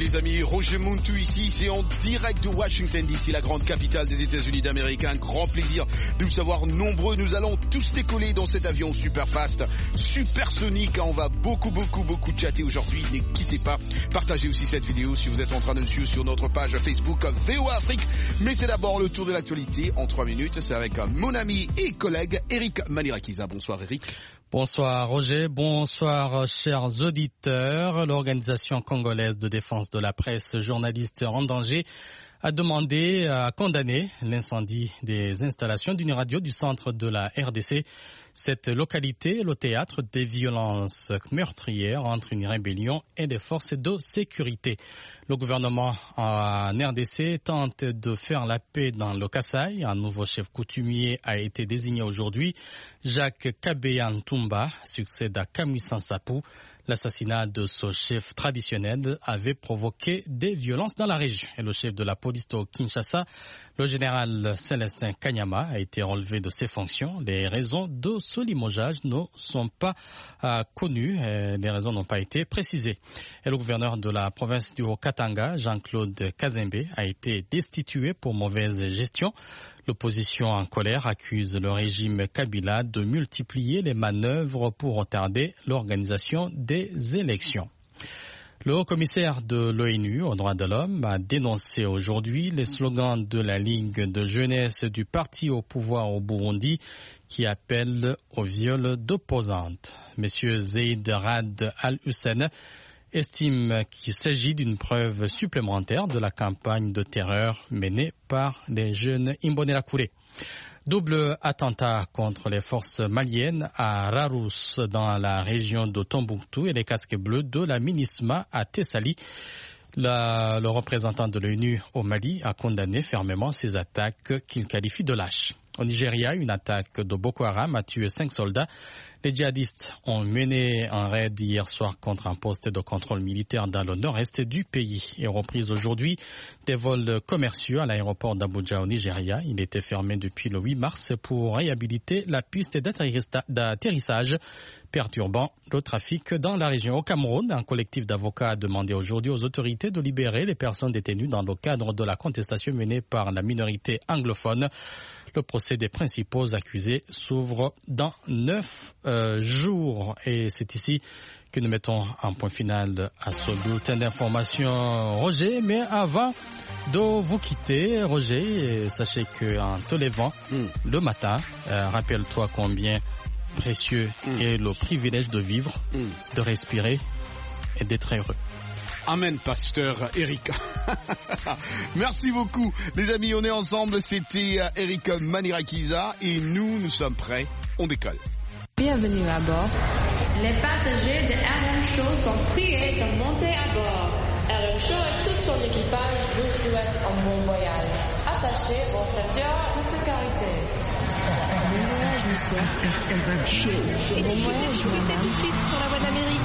les amis, Roger Muntu ici, c'est en direct de Washington DC, la grande capitale des États-Unis d'Amérique. Un grand plaisir de vous savoir nombreux. Nous allons tous décoller dans cet avion super fast, supersonique. On va beaucoup chatter aujourd'hui. Ne quittez pas, partagez aussi cette vidéo si vous êtes en train de nous suivre sur notre page Facebook VOA Afrique. Mais c'est d'abord le tour de l'actualité en 3 minutes. C'est avec mon ami et collègue Eric Manirakiza. Bonsoir Eric. Bonsoir Roger, bonsoir chers auditeurs. L'organisation congolaise de défense de la presse, journalistes en danger, a demandé à condamner l'incendie des installations d'une radio du centre de la RDC. Cette localité est le théâtre des violences meurtrières entre une rébellion et des forces de sécurité. Le gouvernement en RDC tente de faire la paix dans le Kasaï. Un nouveau chef coutumier a été désigné aujourd'hui. Jacques Kabeya Ntumba succède à Kamwisa Nsapu. L'assassinat de ce chef traditionnel avait provoqué des violences dans la région. Et le chef de la police de Kinshasa, le général Célestin Kanyama, a été relevé de ses fonctions. Les raisons de ce limogeage ne sont pas connues. Les raisons n'ont pas été précisées. Et le gouverneur de la province du Haut-Katanga, Jean-Claude Kazembe, a été destitué pour mauvaise gestion. L'opposition en colère accuse le régime Kabila de multiplier les manœuvres pour retarder l'organisation des élections. Le haut-commissaire de l'ONU aux droits de l'homme a dénoncé aujourd'hui les slogans de la Ligue de jeunesse du parti au pouvoir au Burundi qui appelle au viol d'opposantes. Monsieur Zeid Rad Al-Hussein estime qu'il s'agit d'une preuve supplémentaire de la campagne de terreur menée par les jeunes Imbonerakure. Double attentat contre les forces maliennes à Rarous dans la région de Tombouctou et les casques bleus de la MINISMA à Tessali. Le représentant de l'ONU au Mali a condamné fermement ces attaques qu'il qualifie de lâches. Au Nigeria, une attaque de Boko Haram a tué 5 soldats. Les djihadistes ont mené un raid hier soir contre un poste de contrôle militaire dans le nord-est du pays et repris aujourd'hui des vols commerciaux à l'aéroport d'Abuja au Nigeria. Il était fermé depuis le 8 mars pour réhabiliter la piste d'atterrissage perturbant le trafic dans la région. Au Cameroun, un collectif d'avocats a demandé aujourd'hui aux autorités de libérer les personnes détenues dans le cadre de la contestation menée par la minorité anglophone. Le procès des principaux accusés s'ouvre dans 9 jours. Et c'est ici que nous mettons un point final à ce bulletin d'information, Roger. Mais avant de vous quitter, Roger, sachez qu'en te levant le matin, rappelle-toi combien précieux est le privilège de vivre, de respirer et d'être heureux. Amen, pasteur Eric. Merci beaucoup. Les amis, on est ensemble. C'était Eric Manirakiza et nous sommes prêts. On décolle. Bienvenue à bord. Les passagers de RM Show sont priés de monter à bord. RM Show et tout son équipage vous souhaitent un bon voyage. Attachez vos ceintures de sécurité. Bon voyage, monsieur. RM Show. Bon voyage, madame. Tout de suite sur la voie d'Amérique.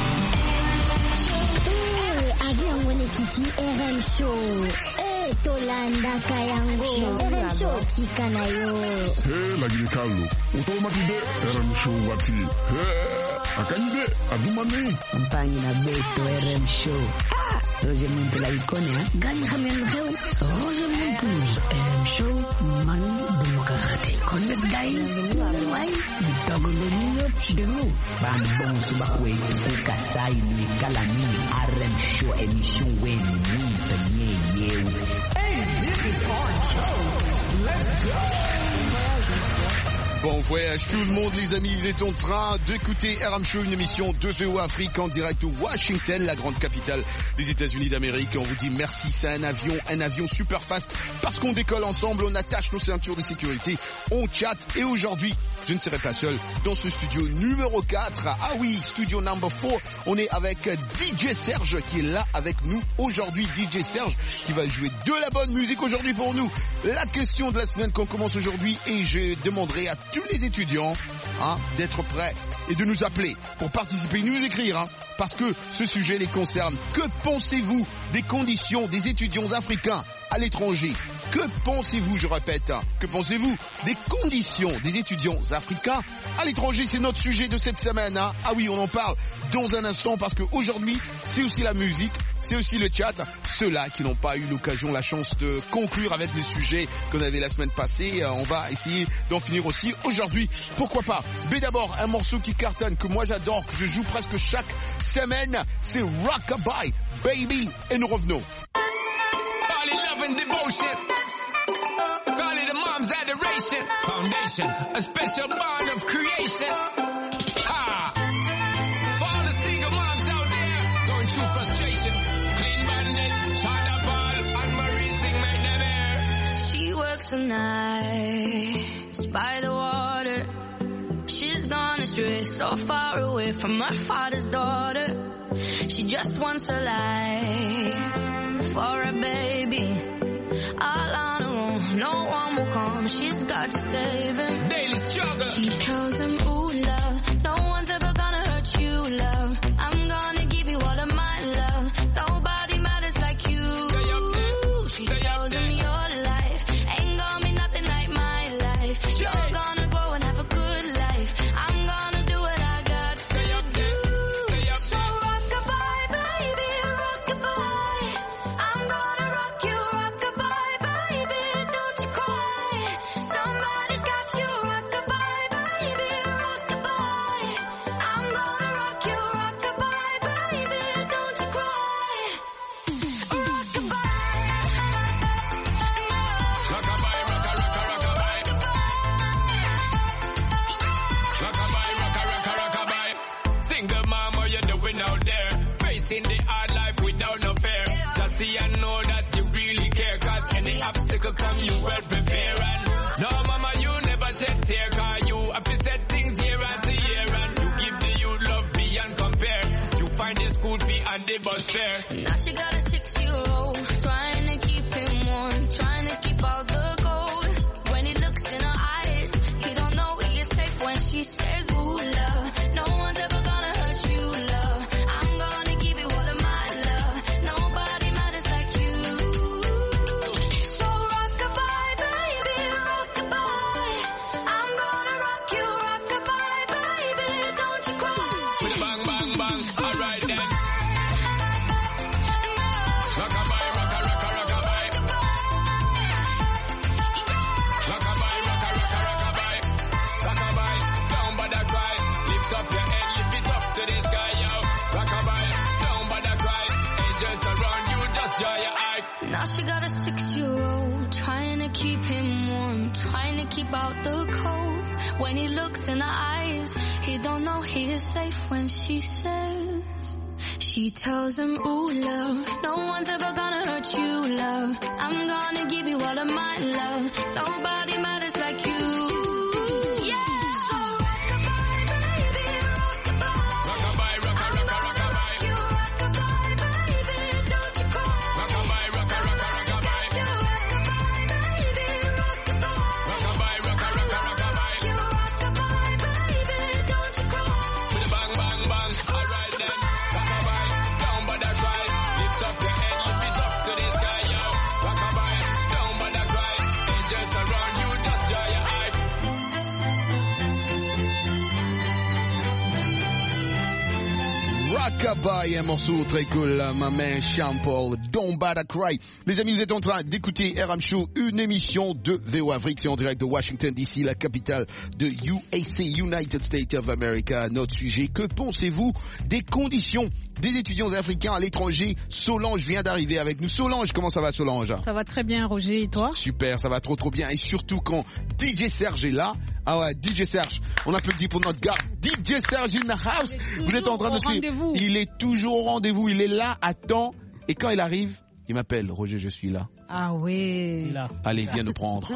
Avion Wenekiti RM Show. Tolanda Kayango. RM Show Tikanayo. Lagi Carlo. Automatique RM Show Wati. Akanyide Adumane. Campagne na Beto RM Show. Roger Muntu la icône, Gani Hamel Heu. Roger Muntu RM Show Man Democratic. Connect Guy. Why? Dogo de nous. Bambon Subakwe Kasai ni Kalani RM Show émission Wen Ni Hey, this is our show. Let's go. Bon voyage tout le monde les amis, vous êtes en train d'écouter RM Show, une émission de VOA Afrique en direct de Washington, la grande capitale des États-Unis d'Amérique. Et on vous dit merci, c'est un avion super fast parce qu'on décolle ensemble, on attache nos ceintures de sécurité, on chatte et aujourd'hui, je ne serai pas seul dans ce studio numéro 4. Ah oui, studio number 4, on est avec DJ Serge qui est là avec nous aujourd'hui. DJ Serge qui va jouer de la bonne musique aujourd'hui pour nous. La question de la semaine qu'on commence aujourd'hui et je demanderai à tous les étudiants d'être prêts et de nous appeler pour participer, nous écrire parce que ce sujet les concerne. Que pensez-vous des conditions des étudiants africains à l'étranger? Que pensez-vous, je répète, que pensez-vous des conditions des étudiants africains à l'étranger? C'est notre sujet de cette semaine. Ah oui, on en parle dans un instant parce qu'aujourd'hui, c'est aussi la musique c'est aussi le chat. Ceux-là qui n'ont pas eu l'occasion, la chance de conclure avec le sujet qu'on avait la semaine passée, on va essayer d'en finir aussi aujourd'hui. Pourquoi pas? Mais d'abord, un morceau qui cartonne, que moi j'adore, que je joue presque chaque semaine, c'est Rockabye Baby. Et nous revenons. Call it love and devotion. Call it a mom's adoration. Foundation, a special bond of creation. Ha! For all the single moms out there going through frustration. Clean Bandit, China Ball, and Marie Sing made them air. She works the nights by the water. She's gone astray, so far away from her father's daughter. She just wants her life for a baby. All on her own, no one will come. She's got to save him. Daily struggle. She tells him, ooh, love, no one's ever gonna hurt you, love. I'm gonna give you all of my love. Nobody matters like you. Stay up there. She tells him your life ain't gonna be nothing like my life. You're gonna grow and have a good life. I'm gonna do what I got to Stay up there. Stay up so there. rockabye, baby, rockabye. I'm gonna rock you, rockabye, baby, don't you cry. Somebody's got you, rockabye, baby, rockabye. I'm gonna rock you, rockabye, baby, don't you cry. Rockabye. Rockabye, rocka, rocka, rockabye. Rockabye, rocka, rocka, rockabye. Single mama, you're doing out there. Facing the hard life without no fear. Just see and know that you really care. Cause any obstacle come, you well prepare. And no mama, you never shed tear. Cause you have to set things year after year. And you give the youth love beyond compare. You find the school fee and the bus fare. Now she got a 6-year-old, trying to keep him warm, trying to keep out the cold. When he looks in her eyes, he don't know he is safe when she says, ooh, love, no one's ever gonna hurt you, love. I'm gonna give you all of my love. Nobody matters like you. So rockabye, baby, rockabye. I'm gonna rock you, rockabye, baby, don't you cry. With a bang, bang, bang. Alright then. Rockabye, rocka, rocka, rockabye. Rockabye, rocka, rocka, rockabye. Rockabye, down by the cry. Lift up your head, lift it up to the sky, yo. Rockabye, down by the cry. Angels around you, just dry your eye. Now she got a 6-year-old, trying to keep him warm, trying to keep out the cold. When he looks in her eyes, he don't know he is safe when she says, she tells him, ooh, love, no one's ever gonna hurt you, love. I'm gonna give you all of my love. Nobody matters like you. Yeah! So rockabye, baby, rockabye. Rockabye, rocka, rocka, rockabye. You rockabye, baby, don't you cry. Rockabye, rocka, rocka, rockabye. You rockabye, baby, rockabye. Rockabye, rocka, rocka, rockabye. You rockabye, baby, don't you cry. With a bang, bang, bang. Alright then. Rockabye, down by the cry. Lift up your head, lift it up to the sky, yo. Rockabye, down by the cry. Angels around you, just dry your eye. Rockabye, un morceau très cool, ma main Sean Paul, Don't Bother Cry. Les amis, vous êtes en train d'écouter RM Show, une émission de VO Afrique, c'est en direct de Washington DC, la capitale de UAC, United States of America. Notre sujet, que pensez-vous des conditions des étudiants africains à l'étranger? Solange vient d'arriver avec nous. Solange, comment ça va, Solange? Ça va très bien, Roger, et toi? Super, ça va trop bien, et surtout quand DJ Serge est là. Ah ouais, DJ Serge, on applaudit pour notre gars, DJ Serge in the house. Vous êtes en train de suivre. Il est toujours au rendez-vous, il est là à temps. Et quand il arrive, il m'appelle, Roger, je suis là. Ah oui. Allez, viens nous prendre.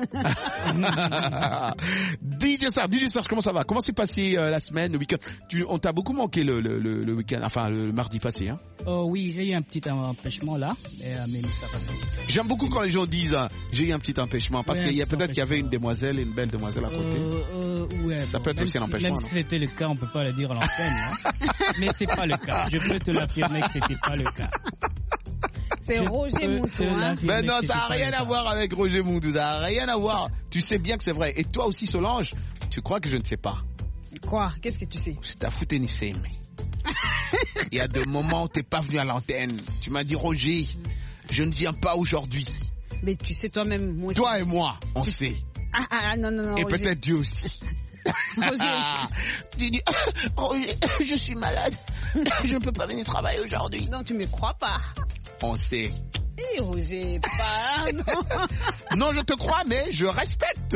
DJ Serge, comment ça va? Comment s'est passé la semaine, le week-end? On t'a beaucoup manqué le week-end, enfin le mardi passé, hein? Oui, j'ai eu un petit empêchement là, mais ça passe. J'aime beaucoup quand les gens disent j'ai eu un petit empêchement, parce qu'il y a peut-être qu'il y avait une demoiselle, une belle demoiselle à côté. Ouais, ça peut être aussi un empêchement. Même si c'était le cas, on peut pas le dire à l'antenne, hein. Mais c'est pas le cas. Je peux te l'affirmer que c'était pas le cas. C'est Roger Moutou, hein. Mais non, ça n'a rien à voir avec Roger Moutou, ça n'a rien à voir. Tu sais bien que c'est vrai. Et toi aussi, Solange, tu crois que je ne sais pas? Quoi? Qu'est-ce que tu sais? C'est à foutre mais. Il y a des moments où t'es pas venu à l'antenne. Tu m'as dit, Roger, je ne viens pas aujourd'hui. Mais tu sais toi-même, moi aussi. Toi et moi, on sait. Non. Et Roger. peut-être Dieu aussi. Tu dis, Roger, je suis malade. Je ne peux pas venir travailler aujourd'hui. Non, tu me crois pas. On sait. Roger, pas. Non, je te crois, mais je respecte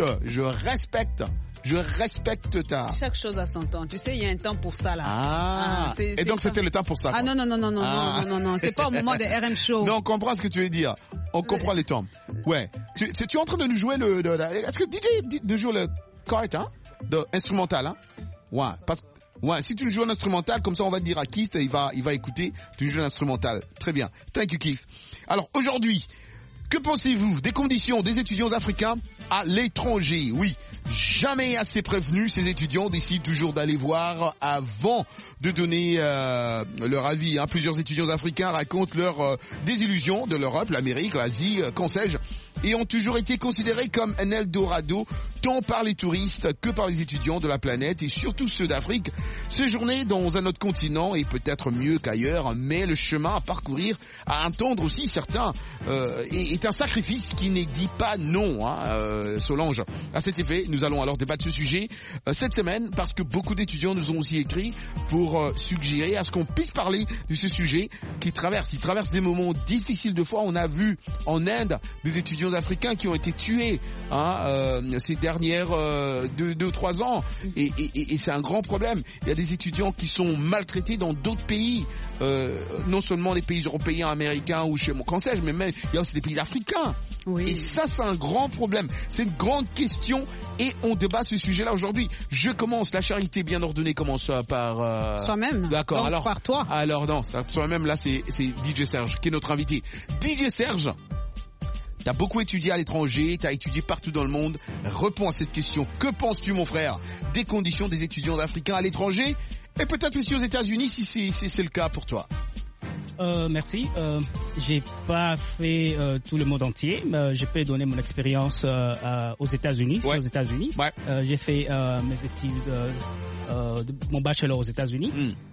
ta... Chaque chose a son temps. Tu sais, il y a un temps pour ça, là. Et donc, c'était le temps pour ça. Non. C'est pas au moment des RM Show. Non, on comprend ce que tu veux dire. On comprend les temps. Ouais. Tu es en train de nous jouer est-ce que DJ nous joue le chord, hein? Instrumental, hein? Ouais. Ouais, si tu nous joues un instrumental, comme ça on va dire à Keith, il va écouter, tu nous joues un instrumental. Très bien. Thank you, Keith. Alors, aujourd'hui, que pensez-vous des conditions des étudiants africains à l'étranger? Oui, jamais assez prévenus, ces étudiants décident toujours d'aller voir avant de donner leur avis. Plusieurs étudiants africains racontent leur désillusion de l'Europe, l'Amérique, l'Asie, qu'en sais-je, et ont toujours été considérés comme un Eldorado, tant par les touristes que par les étudiants de la planète, et surtout ceux d'Afrique. Séjourner dans un autre continent est peut-être mieux qu'ailleurs, mais le chemin à parcourir, à entendre aussi certains, est un sacrifice qui n'est dit pas non, Solange. À cet effet, nous allons alors débattre ce sujet cette semaine, parce que beaucoup d'étudiants nous ont aussi écrit pour suggérer à ce qu'on puisse parler de ce sujet qui traverse des moments difficiles. De fois, on a vu en Inde des étudiants africains qui ont été tués ces dernières 2 ou 3 ans, et c'est un grand problème. Il y a des étudiants qui sont maltraités dans d'autres pays, non seulement les pays européens, américains ou chez moi, quand sais-je, mais même il y a aussi des pays africains. Oui. Et ça, c'est un grand problème. C'est une grande question et on débat ce sujet-là aujourd'hui. Je commence. La charité bien ordonnée commence par... Soi-même. D'accord. Donc, alors, par toi. Alors non, soi-même, là, c'est DJ Serge qui est notre invité. DJ Serge, t'as beaucoup étudié à l'étranger, t'as étudié partout dans le monde. Réponds à cette question. Que penses-tu, mon frère, des conditions des étudiants africains à l'étranger et peut-être aussi aux États-Unis si c'est le cas pour toi? Merci. J'ai pas fait tout le monde entier, mais je peux donner mon expérience aux États-Unis. Ouais. Aux États-Unis. Ouais. J'ai fait mes études, mon bachelor aux États-Unis.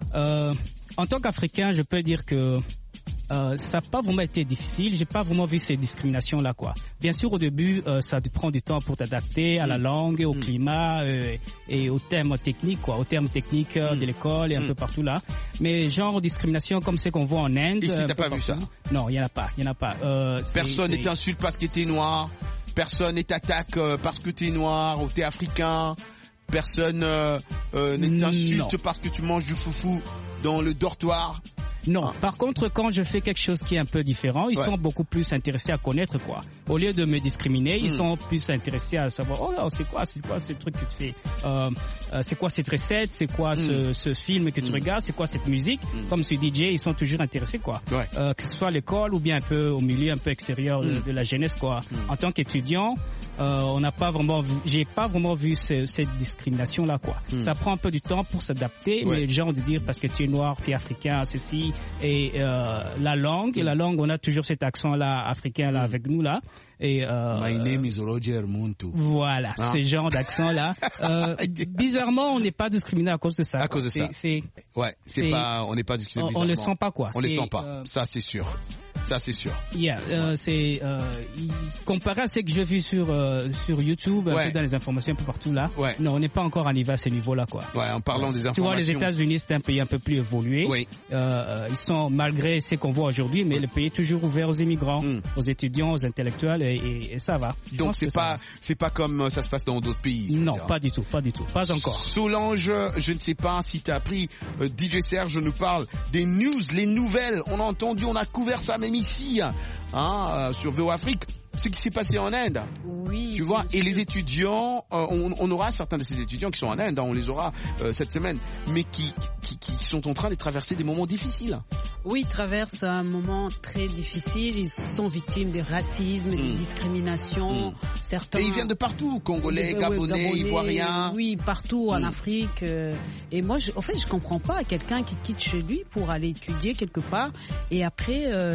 En tant qu'Africain, je peux dire que ça n'a pas vraiment été difficile. J'ai pas vraiment vu ces discriminations-là, quoi. Bien sûr, au début, ça te prend du temps pour t'adapter à la langue, au climat et aux termes techniques, quoi, aux termes techniques de l'école et un peu partout là. Mais genre discrimination comme ce qu'on voit en Inde. Ici, t'as pas vu ça? Non, il y en a pas. Personne n'est insulte parce que t'es noir. Personne n'est attaque parce que t'es noir ou t'es africain. Personne n'est insulte parce que tu manges du foufou dans le dortoir. Non. Par contre, quand je fais quelque chose qui est un peu différent, ils sont beaucoup plus intéressés à connaître, quoi. Au lieu de me discriminer, ils sont plus intéressés à savoir, oh, c'est quoi ce truc que tu fais, c'est quoi cette recette, c'est quoi ce film que tu regardes, c'est quoi cette musique. Comme ce DJ, ils sont toujours intéressés, quoi. Que ce soit à l'école ou bien un peu au milieu, un peu extérieur de la jeunesse, quoi. En tant qu'étudiant, j'ai pas vraiment vu cette discrimination-là, quoi. Ça prend un peu du temps pour s'adapter, mais genre de dire parce que tu es noir, tu es africain, ceci. Et la langue, on a toujours cet accent-là africain là avec nous là. Et My name is Roger Muntu. Voilà, ce genre d'accent-là. Bizarrement, on n'est pas discriminé à cause de ça. À cause de ça. On n'est pas discriminé. On le sent pas, quoi. On le sent pas. Ça, c'est sûr. Ça, c'est sûr. C'est comparé à ce que j'ai vu sur YouTube, un peu dans les informations un peu partout là. Non, on n'est pas encore arrivé à ce niveau-là, quoi. En parlant des informations. Tu vois, les États-Unis, c'est un pays un peu plus évolué. Ils sont, malgré ce qu'on voit aujourd'hui, mais le pays est toujours ouvert aux immigrants, aux étudiants, aux intellectuels, et ça va. Donc c'est pas comme ça se passe dans d'autres pays. Non, pas du tout, pas encore. Solange, je ne sais pas si tu as appris, DJ Serge nous parle des news, les nouvelles. On a entendu, on a couvert ça même ici, sur VO Afrique, ce qui s'est passé en Inde. Oui. Tu vois, et les étudiants, on aura certains de ces étudiants qui sont en Inde, on les aura cette semaine, mais qui sont en train de traverser des moments difficiles. Oui, ils traversent un moment très difficile. Ils sont victimes de racisme, de discrimination. Certains. Et ils viennent de partout, Congolais, Gabonais, Ivoiriens. Oui, partout en Afrique. Et moi, en fait, je comprends pas quelqu'un qui quitte chez lui pour aller étudier quelque part et après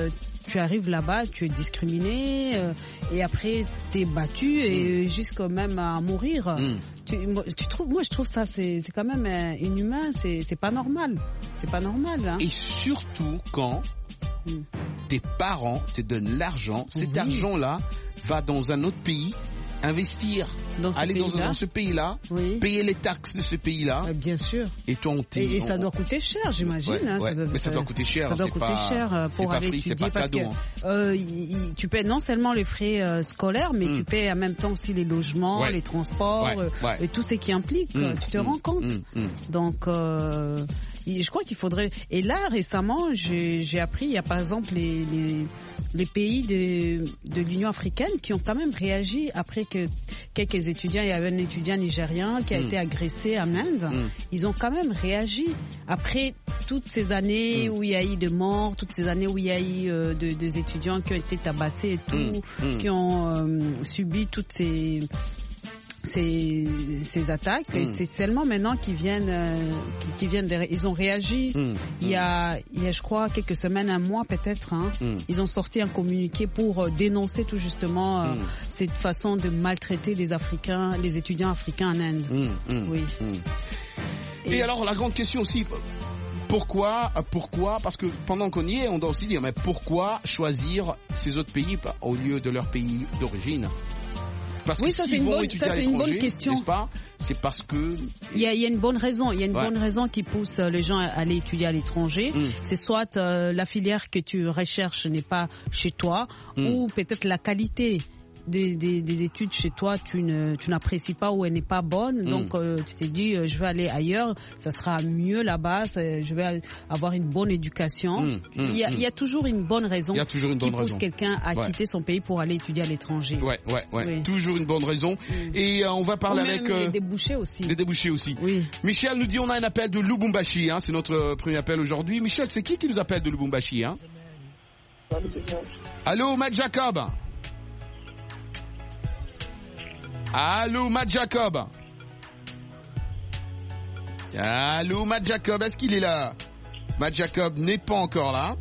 tu arrives là-bas, tu es discriminé et après t'es battu et jusqu'à même à mourir. Moi je trouve ça c'est quand même inhumain, c'est pas normal. C'est pas normal. Hein. Et surtout quand tes parents te donnent l'argent, cet argent-là va dans un autre pays, investir, aller dans ce pays-là, payer les taxes de ce pays-là. Bien sûr. Et toi, et ça doit coûter cher, j'imagine. Ouais, hein, mais ça doit coûter cher. Ça doit coûter cher pour aller étudier. C'est pas cadeau. Tu paies non seulement les frais scolaires, mais tu paies en même temps aussi les logements, les transports, et tout ce qui implique. Tu te rends compte. Donc, je crois qu'il faudrait. Et là, récemment, j'ai appris, il y a par exemple les pays de l'Union africaine qui ont quand même réagi après que quelques étudiants, il y avait un étudiant nigérien qui a été agressé en Inde. Ils ont quand même réagi après toutes ces années où il y a eu de morts, toutes ces années où il y a eu des étudiants qui ont été tabassés et tout, qui ont subi toutes ces attaques. Et c'est seulement maintenant qu'ils viennent ils ont réagi. Il y a je crois quelques semaines, un mois peut-être, ils ont sorti un communiqué pour dénoncer tout justement cette façon de maltraiter les étudiants africains en Inde. Oui. Et alors la grande question aussi, pourquoi? Parce que pendant qu'on y est, on doit aussi dire, mais pourquoi choisir ces autres pays au lieu de leur pays d'origine? Parce que ça c'est une bonne question. N'est-ce pas? C'est parce que il y a une bonne raison. Il y a une bonne raison qui pousse les gens à aller étudier à l'étranger. C'est soit la filière que tu recherches n'est pas chez toi, ou peut-être la qualité des études chez toi, tu n'apprécies pas ou elle n'est pas bonne. Donc tu t'es dit je vais aller ailleurs, ça sera mieux là-bas, je vais avoir une bonne éducation. Il y a toujours une bonne raison qui pousse quelqu'un à quitter son pays pour aller étudier à l'étranger. Oui. Toujours une bonne raison. Et on va parler avec les débouchés aussi. Les débouchés aussi. Oui. Michel nous dit on a un appel de Lubumbashi, c'est notre premier appel aujourd'hui. Michel, c'est qui nous appelle de Lubumbashi? Allô, Matt Jacob. Allô, Matt Jacob. Allô, Matt Jacob, est-ce qu'il est là? Matt Jacob n'est pas encore là.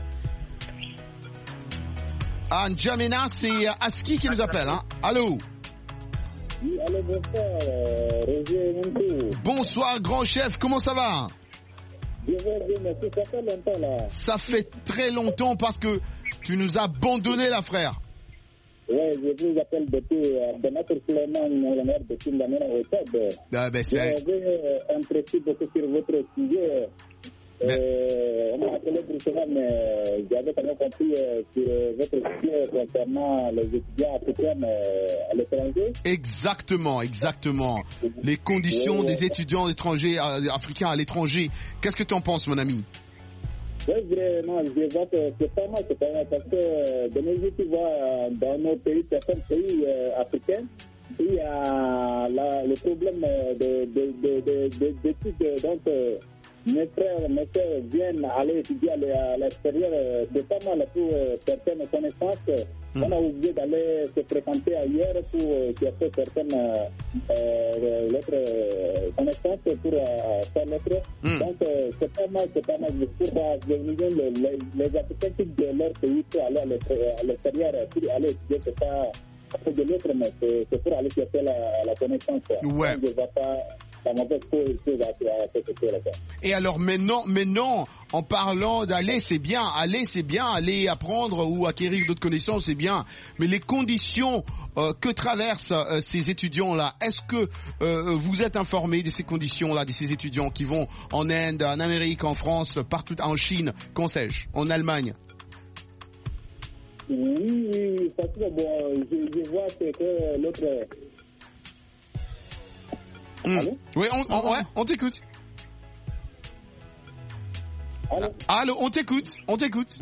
N'Djamena, c'est Aski qui nous appelle. Allô? Oui, allô, bonsoir, Roger Montou. Bonsoir, grand chef, comment ça va? Je vais bien, merci, ça fait longtemps là. Ça fait très longtemps parce que tu nous as abandonné, là, frère. Oui, je vous appelle depuis Benator Suleiman, depuis l'année au Tchad. J'avais apprécié beaucoup sur votre sujet. On m'a appelé brusquement, mais j'avais quand même compris sur votre sujet concernant les étudiants africains à l'étranger. Exactement. Les conditions des étudiants étrangers, africains à l'étranger. Qu'est-ce que tu en penses, mon ami? Oui, vraiment, je vois que c'est pas mal, parce que de nos jours, tu vois, dans nos pays, certains pays africains, il y a le problème d'études. Donc, mes frères, mes soeurs viennent aller étudier à l'extérieur. C'est pas mal pour certaines connaissances. On a oublié d'aller se fréquenter ailleurs pour chercher certaines connaissances pour faire l'autre. Donc, c'est pas mal. Pour les Africains qui de leur pays pour aller à l'extérieur, pour aller étudier, c'est pas de l'autre, mais c'est pour aller chercher la connaissance. Ouais. Donc, je ne vois pas la mauvaise chose à cette chose-là. Et alors maintenant, en parlant d'aller, c'est bien, aller apprendre ou acquérir d'autres connaissances, c'est bien. Mais les conditions que traversent ces étudiants-là, est-ce que vous êtes informés de ces conditions-là, de ces étudiants qui vont en Inde, en Amérique, en France, partout, en Chine, qu'en sais-je, en Allemagne? Oui, parce que bon, je vois que l'autre... Oui, on t'écoute. Allô, on t'écoute.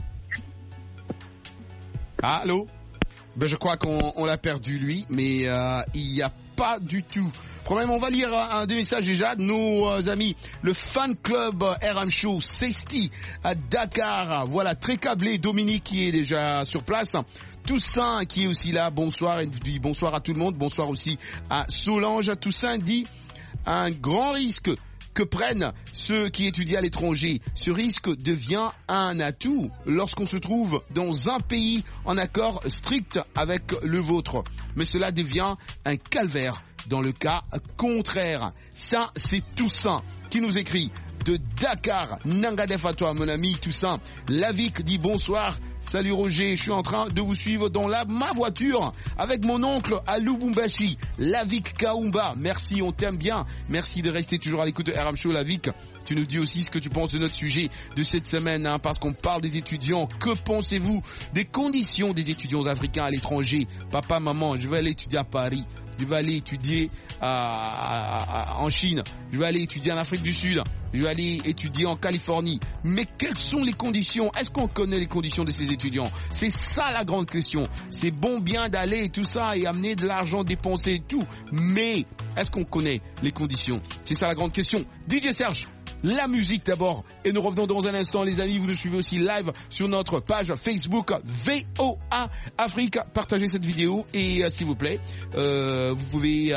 Allô? Ben, je crois qu'on l'a perdu, lui, mais il n'y a pas du tout. Problème, on va lire un des messages déjà de nos amis. Le fan club RM Show, Sesti à Dakar. Voilà, très câblé. Dominique qui est déjà sur place. Toussaint qui est aussi là. Bonsoir. Et puis bonsoir à tout le monde. Bonsoir aussi à Solange. Toussaint dit un grand risque que prennent ceux qui étudient à l'étranger. Ce risque devient un atout lorsqu'on se trouve dans un pays en accord strict avec le vôtre. Mais cela devient un calvaire dans le cas contraire. Ça, c'est Toussaint qui nous écrit de Dakar. Nangadef à toi, mon ami Toussaint. Lavik dit bonsoir. Salut Roger, je suis en train de vous suivre dans ma voiture avec mon oncle à Lubumbashi. Lavik Kaumba, merci, on t'aime bien. Merci de rester toujours à l'écoute de RM Show, Lavik. Tu nous dis aussi ce que tu penses de notre sujet de cette semaine, hein, parce qu'on parle des étudiants. Que pensez-vous des conditions des étudiants africains à l'étranger? Papa, maman, je vais aller étudier à Paris. Je vais aller étudier en Chine. Je vais aller étudier en Afrique du Sud. Je vais aller étudier en Californie. Mais quelles sont les conditions? Est-ce qu'on connaît les conditions de ces étudiants? C'est ça la grande question. C'est bon bien d'aller et tout ça et amener de l'argent dépensé et tout. Mais est-ce qu'on connaît les conditions? C'est ça la grande question. DJ Serge, la musique d'abord. Et nous revenons dans un instant, les amis. Vous nous suivez aussi live sur notre page Facebook VOA Afrique. Partagez cette vidéo et s'il vous plaît, vous pouvez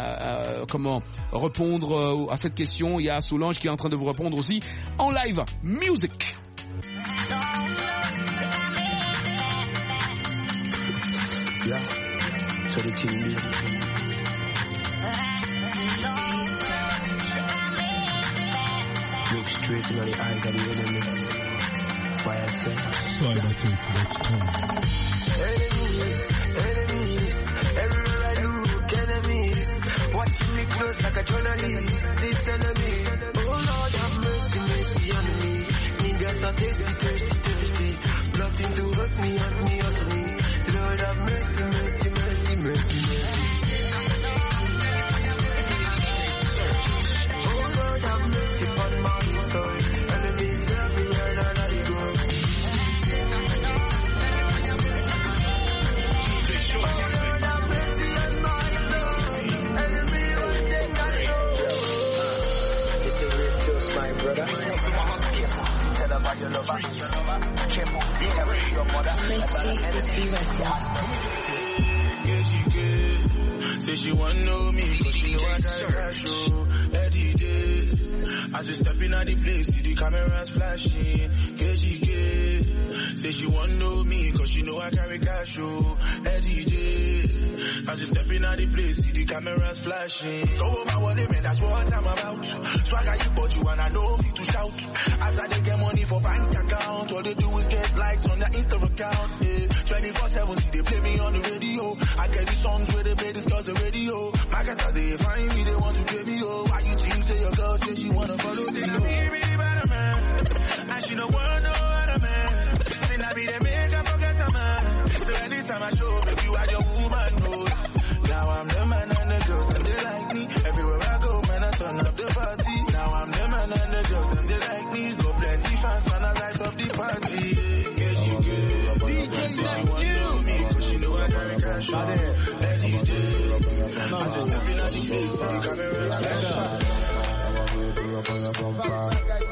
répondre à cette question. Il y a Solange qui est en train de vous répondre aussi en live. Music. Yeah, so the team be. Look straight into the eyes of the enemy. Why I say? Cybertech.com. Enemies, everywhere I look, enemies. Watching me close like a journalist. This enemy, oh Lord have mercy, mercy on me. Niggas are thirsty. Plotting to hurt me. Lord have mercy, mercy. Oh Lord have mercy upon my soul. Enemies everywhere that I go. Oh Lord have mercy on my soul. Enemies will take control. It's a real dose, my brother. Tell them about your lover. Careful, carry your mother. Yeah, she good. Say she wanna know me, but she know I got cash, oh. Eddie did. As we step in at the place, see the cameras flashing. Yeah, she good. Say she wanna know me, cause she know I carry cash, oh. Eddie did. As we step in at the place, see the cameras flashing. Go over what they mean, that's what I'm about. Swagger you, but you and I know fit to shout. After they get money for bank account, all they do is get likes on their Insta account. Yeah. 24/7, see they play me on the radio. I get the songs where they play this cause the radio. Marketers, they find me, they want to play me, oh. Why you think say your girl say she wanna follow me? Say I be really better man, and she don't want no other man. Say I be the make her forget a man. So anytime I show, make you had your woman, oh. Now I'm the man and the girls and they like me. Everywhere I go, man, I turn up the party. Now I'm the man and the girls and they like me. Go plenty fans and I light up the party. Yeah, she good. Say she want to know me, cause she know I carry cash, oh. Let it do. I just step in at the place, the camera's flash. Pull up on your bumper.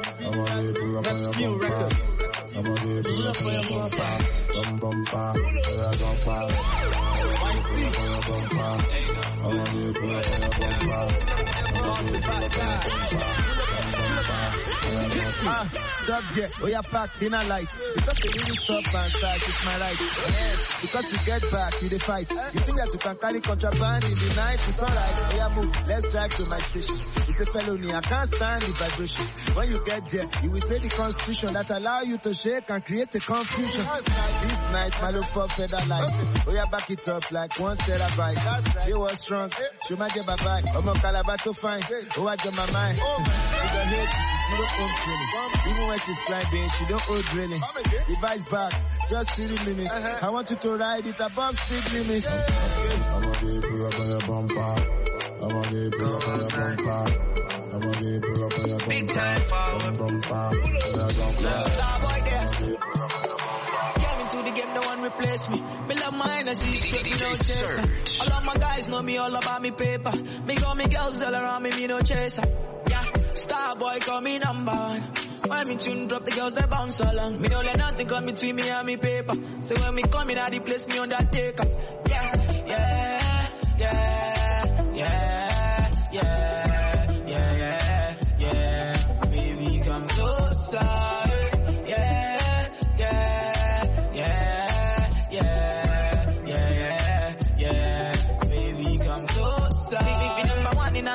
Stop there, oh yeah, pack dinner light. Because you really stop and start, it's my right. Yeah, because you get back, you the fight. You think that you can carry contraband in the night, it's alright. Oh yeah, move, let's drive to my station. It's a felony, I can't stand the vibration. When you get there, you will say the constitution that allow you to shake and create a confusion. This night, my love for feather light. Oh yeah, back it up like 1 terabyte. She was strong, she might get bye-bye. Oh my calabato fine, oh I get my mind. She got hit, zero home training. Even when she's climbing, she don't owe drilling. Device back, just 3 minutes. I want you to ride it above speed limits. I'ma get pull up on your bumper. I'ma get pull up on your bumper. I'ma get pull up on your bumper. Big time forward. Starboy there. Came into the game, no one replace me. Me love my energy, straight, me no chaser. All of my guys know me all about me paper. Me got me girls all around me, me no chaser. Yeah, Starboy call me number one. When me tune drop, the girls they bounce along. Me don't let nothing come between me and me paper. So when me come in at the place, me undertaker. Yeah, yeah, yeah, yeah, yeah, yeah, yeah, yeah.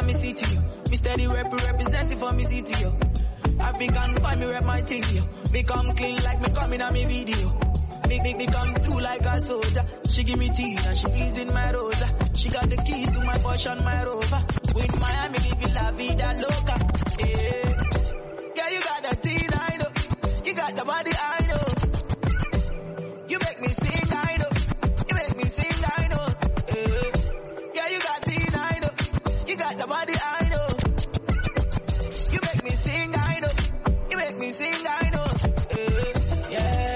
and me city, yo. Me steady representing for me city, yo. African boy, me rep my thing, yo. Me come clean like me coming on me video. Me come through like a soldier. She give me tea and she pleasing my rosa. She got the keys to my Porsche and my Rover. With Miami, living la vida loca. Yeah. Girl, you got that teen, I know. You got the body, I know. You make me sing, I know. You make me sing, I know. Yeah. Girl, you got teen, I know. You got the body, I know. You make me sing, I know. You make me sing, I know. Yeah.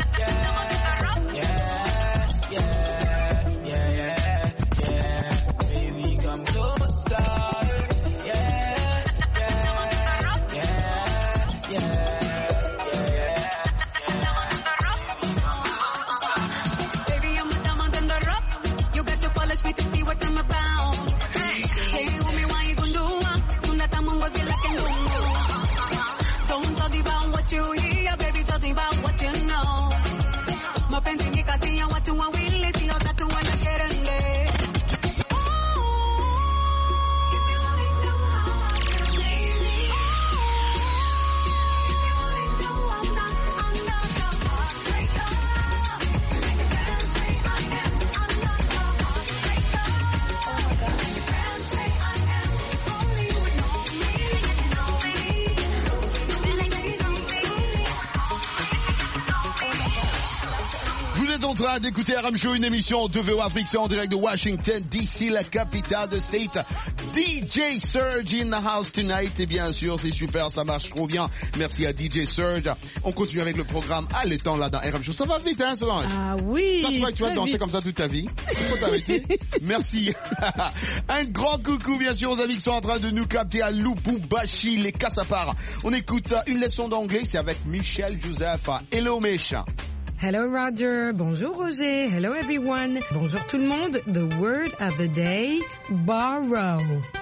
En train d'écouter RM Show, une émission de VO Afrique, c'est en direct de Washington DC, la capitale de State. DJ Surge in the house tonight, et bien sûr c'est super, ça marche trop bien. Merci à DJ Surge. On continue avec le programme allaitant là dans RM Show. Ça va vite, hein, Solange? Ah oui. Toi, tu crois que tu vas danser comme ça toute ta vie? Faut t'arrêter. Merci. Un grand coucou bien sûr aux amis qui sont en train de nous capter à Lubumbashi, les Cassapars. On écoute une leçon d'anglais, c'est avec Michel Joseph. Hello Misha. Hello Roger, bonjour Roger, hello everyone, bonjour tout le monde. The word of the day, borrow,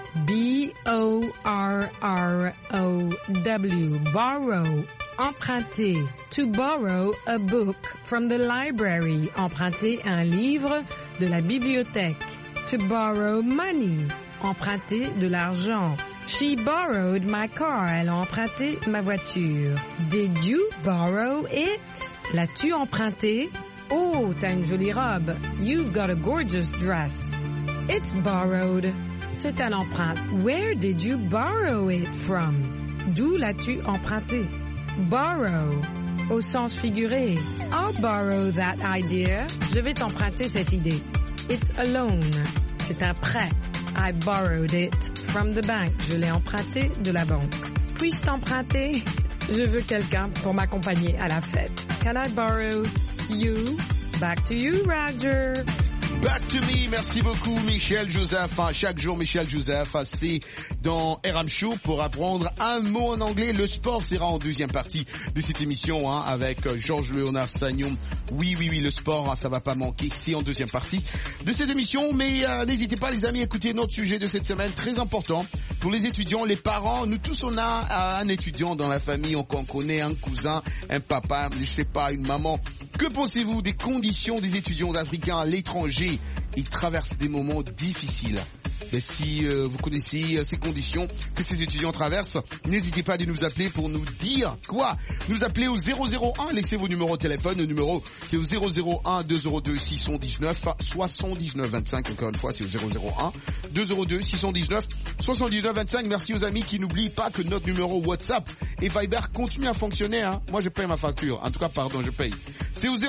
B-O-R-R-O-W, borrow, emprunter. To borrow a book from the library, emprunter un livre de la bibliothèque. To borrow money, emprunter de l'argent. She borrowed my car, elle a emprunté ma voiture. Did you borrow it? L'as-tu emprunté? Oh, t'as une jolie robe. You've got a gorgeous dress. It's borrowed. C'est un emprunt. Where did you borrow it from? D'où l'as-tu emprunté? Borrow, au sens figuré. I'll borrow that idea. Je vais t'emprunter cette idée. It's a loan. C'est un prêt. I borrowed it from the bank. Je l'ai emprunté de la banque. Puis-je t'emprunter? Je veux quelqu'un pour m'accompagner à la fête. Can I borrow you? Back to you, Roger. Back to me, merci beaucoup Michel Joseph. Chaque jour Michel Joseph, c'est dans RM Show pour apprendre un mot en anglais. Le sport sera en deuxième partie de cette émission avec Georges Léonard Sagnon. Oui, le sport, ça va pas manquer, c'est en deuxième partie de cette émission. Mais n'hésitez pas les amis à écouter notre sujet de cette semaine, très important pour les étudiants, les parents. Nous tous on a un étudiant dans la famille, on connaît un cousin, un papa, je sais pas, une maman. Que pensez-vous des conditions des étudiants africains à l'étranger? Ils traversent des moments difficiles. Mais si vous connaissez ces conditions que ces étudiants traversent, n'hésitez pas à nous appeler pour nous dire quoi. Nous appeler au 001, laissez vos numéros de téléphone. Le numéro c'est au 001 202 619 79 25. Encore une fois c'est au 001 202 619 79 25. Merci aux amis qui n'oublient pas que notre numéro WhatsApp et Viber continue à fonctionner. Moi je paye ma facture. En tout cas pardon, je paye. C'est au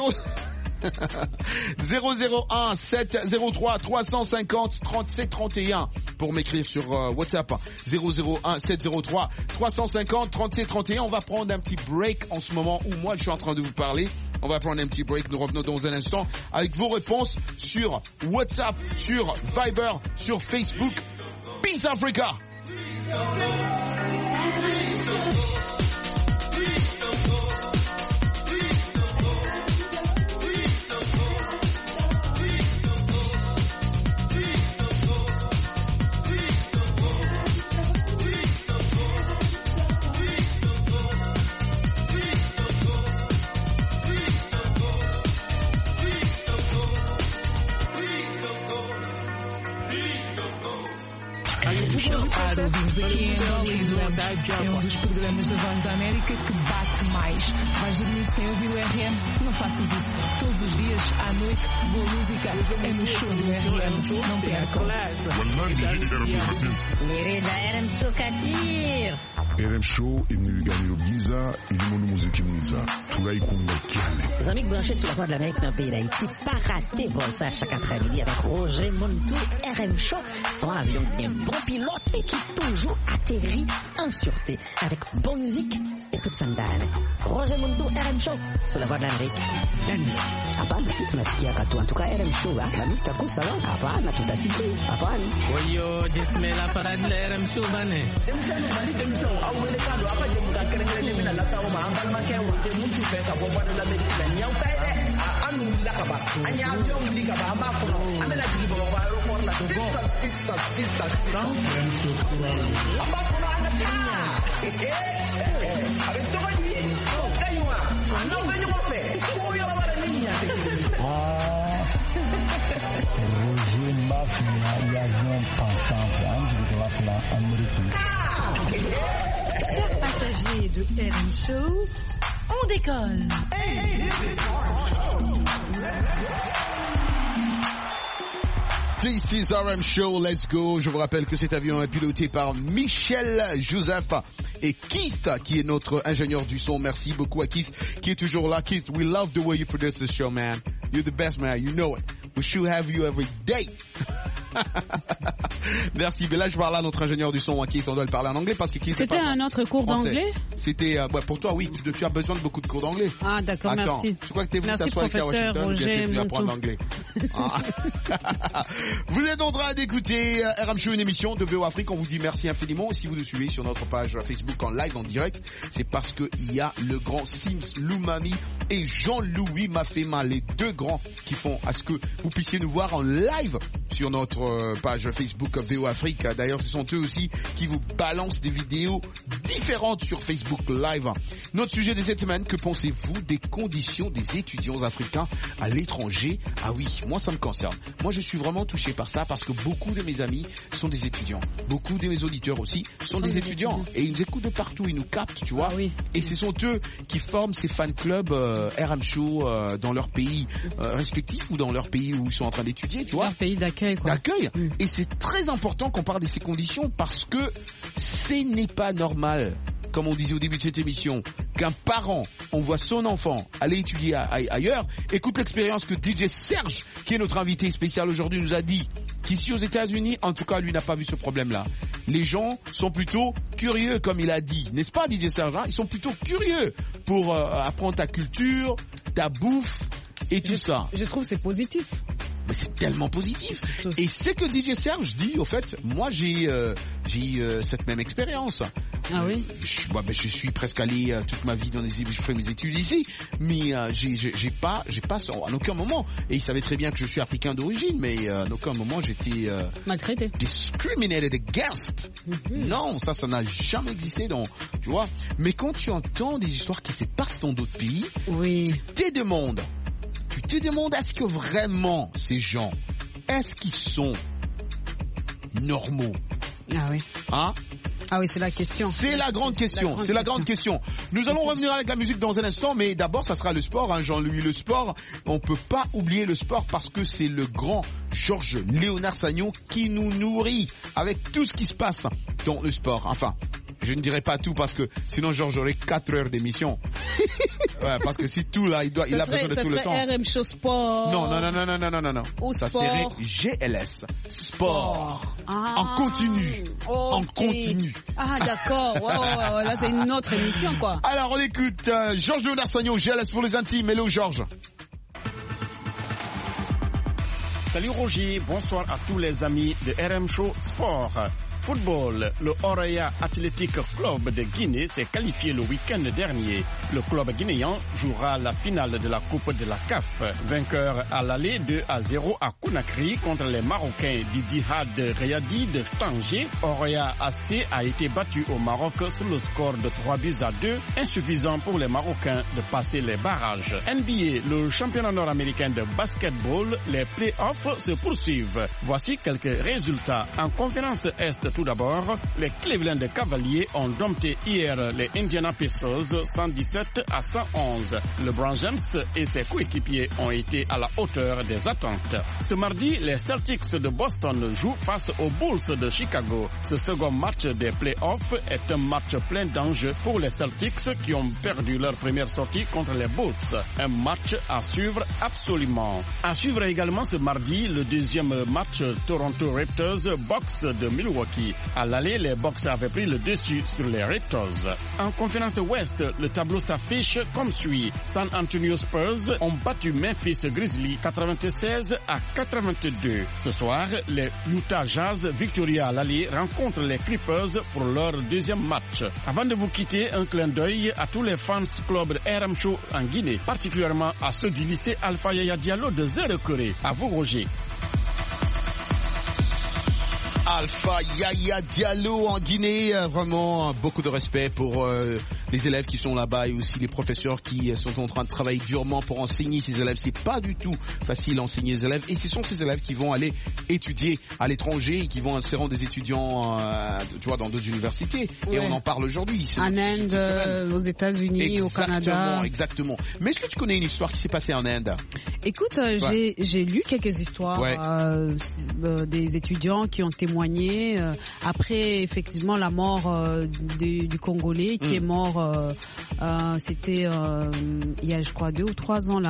001 703 350 37 31 pour m'écrire sur WhatsApp. 001 703 350 37 31. On va prendre un petit break en ce moment où moi je suis en train de vous parler. On va prendre un petit break. Nous revenons dans un instant avec vos réponses sur WhatsApp, sur Viber, sur Facebook. Peace Africa. Para ouvires aqui em Bollywood, é um dos programas da Voz da América que bate mais. Vais dormir sem ouvir o RM? Não faças isso. Todos os dias, à noite, boa música é no show do RM. Não percam. Merida RM Show Katir. RM Show imnigani Giza ilimonu muziki mwiza tunaikunga kiane. Les amis branchés sur la voix de l'Amérique dans le pays d'Haïti, pas rater pour ça chaque après-midi avec Roger Montou, RM Show, son avion bien bon pilote et qui toujours atterrit en sûreté avec bonne musique et toute sandale. Roger Montou, RM Show, sur la voix de l'Amérique. Hapana, si tunasikia katu. En tout cas, RM Show, la mista kusa wa. Hapana, tutasikia. Hapana. Oyo, jismela parade la RM Show bane. Roger Mafia, l'avion pensant Chers passagers de RM Show, on décolle. This is RM Show, let's go. Je vous rappelle que cet avion est piloté par Michel Joseph et Keith, qui est notre ingénieur du son. Merci beaucoup à Keith, qui est toujours là. Keith, we love the way you produce this show, man. You're the best, man. You know it. We should have you every day. Merci. Mais là, je parle à notre ingénieur du son, Keith. On doit le parler en anglais parce que Keith. C'était un autre cours d'anglais? C'était, pour toi, oui. Tu as besoin de beaucoup de cours d'anglais. Ah, d'accord, merci. Tu crois que t'es venu merci, t'asseoir ici à Washington? Roger, t'es venu apprendre l'anglais. Vous êtes en train d'écouter RM Show, une émission de VO Afrique. On vous dit merci infiniment. Et si vous nous suivez sur notre page Facebook en live, en direct, c'est parce que il y a le grand Sims Loumami et Jean-Louis Mafema, les deux grands qui font à ce que vous puissiez nous voir en live sur notre page Facebook VO Afrique. D'ailleurs, ce sont eux aussi qui vous balancent des vidéos différentes sur Facebook Live. Notre sujet de cette semaine, que pensez-vous des conditions des étudiants africains à l'étranger? Ah oui, moi ça me concerne. Moi je suis vraiment touché par ça parce que beaucoup de mes amis sont des étudiants. Beaucoup de mes auditeurs aussi sont des étudiants et ils nous écoutent de partout, ils nous captent, tu vois. Ah oui. Et ce sont eux qui forment ces fan clubs RM Show dans leur pays respectif ou dans leur pays où ils sont en train d'étudier, tu vois. Leur pays d'accueil, quoi. D'accueil. Et c'est très important qu'on parle de ces conditions parce que ce n'est pas normal, comme on disait au début de cette émission, qu'un parent envoie son enfant aller étudier ailleurs. Écoute l'expérience que DJ Serge, qui est notre invité spécial aujourd'hui, nous a dit qu'ici aux États-Unis, en tout cas, lui n'a pas vu ce problème-là. Les gens sont plutôt curieux, comme il a dit. N'est-ce pas, DJ Serge, hein? Ils sont plutôt curieux pour apprendre ta culture, ta bouffe et tout ça. Je trouve que c'est positif. Mais c'est tellement positif. Et c'est que DJ Serge dit, au fait, moi j'ai cette même expérience. Ah oui. Je suis presque allé toute ma vie je fais mes études ici, mais j'ai pas en aucun moment. Et il savait très bien que je suis africain d'origine, mais en aucun moment j'étais maltraité, discriminated against. Non, ça n'a jamais existé, tu vois. Mais quand tu entends des histoires qui se passent dans d'autres pays, oui, tu te demandes est-ce que vraiment ces gens, est-ce qu'ils sont normaux? Ah oui. Hein? Ah oui, c'est la question. C'est la grande question. C'est la grande question. Nous allons revenir avec la musique dans un instant, mais d'abord, ça sera le sport, hein, Jean-Louis. Le sport, on peut pas oublier le sport parce que c'est le grand Georges Léonard Sagnon qui nous nourrit avec tout ce qui se passe dans le sport. Enfin, je ne dirai pas tout parce que sinon Georges aurait 4 heures d'émission. Ouais, parce que si tout là, il a besoin de tout le temps. RM Show Sport. Non. Ça serait GLS Sport. Ah, en continu. Okay. En continu. Ah d'accord. Ouais, là c'est une autre émission quoi. Alors on écoute Georges Léonard Sagnon, GLS pour les intimes. Hello Georges. Salut Roger, bonsoir à tous les amis de RM Show Sport. Football, le Oraya Athletic Club de Guinée s'est qualifié le week-end dernier. Le club guinéen jouera la finale de la Coupe de la CAF. Vainqueur à l'aller 2-0 à Conakry contre les Marocains d'Ittihad Riyadi de Tanger. Oraya AC a été battu au Maroc sur le score de 3-2, insuffisant pour les Marocains de passer les barrages. NBA, le championnat nord-américain de basketball, les playoffs se poursuivent. Voici quelques résultats. En conférence Est, Tout d'abord, les Cleveland Cavaliers ont dompté hier les Indiana Pacers 117-111. LeBron James et ses coéquipiers ont été à la hauteur des attentes. Ce mardi, les Celtics de Boston jouent face aux Bulls de Chicago. Ce second match des playoffs est un match plein d'enjeux pour les Celtics qui ont perdu leur première sortie contre les Bulls. Un match à suivre absolument. À suivre également ce mardi le deuxième match Toronto Raptors-Bucks de Milwaukee. À l'aller, les Bucks avaient pris le dessus sur les Raptors. En conférence Ouest, le tableau s'affiche comme suit. San Antonio Spurs ont battu Memphis Grizzlies 96-82. Ce soir, les Utah Jazz Victoria à l'aller rencontrent les Clippers pour leur deuxième match. Avant de vous quitter, un clin d'œil à tous les fans club de RM Show en Guinée, particulièrement à ceux du lycée Alpha Yaya Diallo de Zérekoré. À vous, Roger. Alpha Yaya Diallo en Guinée, vraiment beaucoup de respect pour les élèves qui sont là-bas et aussi les professeurs qui sont en train de travailler durement pour enseigner ces élèves. C'est pas du tout facile d'enseigner les élèves et ce sont ces élèves qui vont aller étudier à l'étranger et qui vont seront des étudiants tu vois, dans d'autres universités. Ouais. Et on en parle aujourd'hui. En Inde, aux États-Unis, au Canada. Exactement. Mais est-ce que tu connais une histoire qui s'est passée en Inde? Écoute, j'ai lu quelques histoires des étudiants qui ont témoigné après effectivement la mort du Congolais qui est mort c'était il y a je crois 2 ou 3 ans là.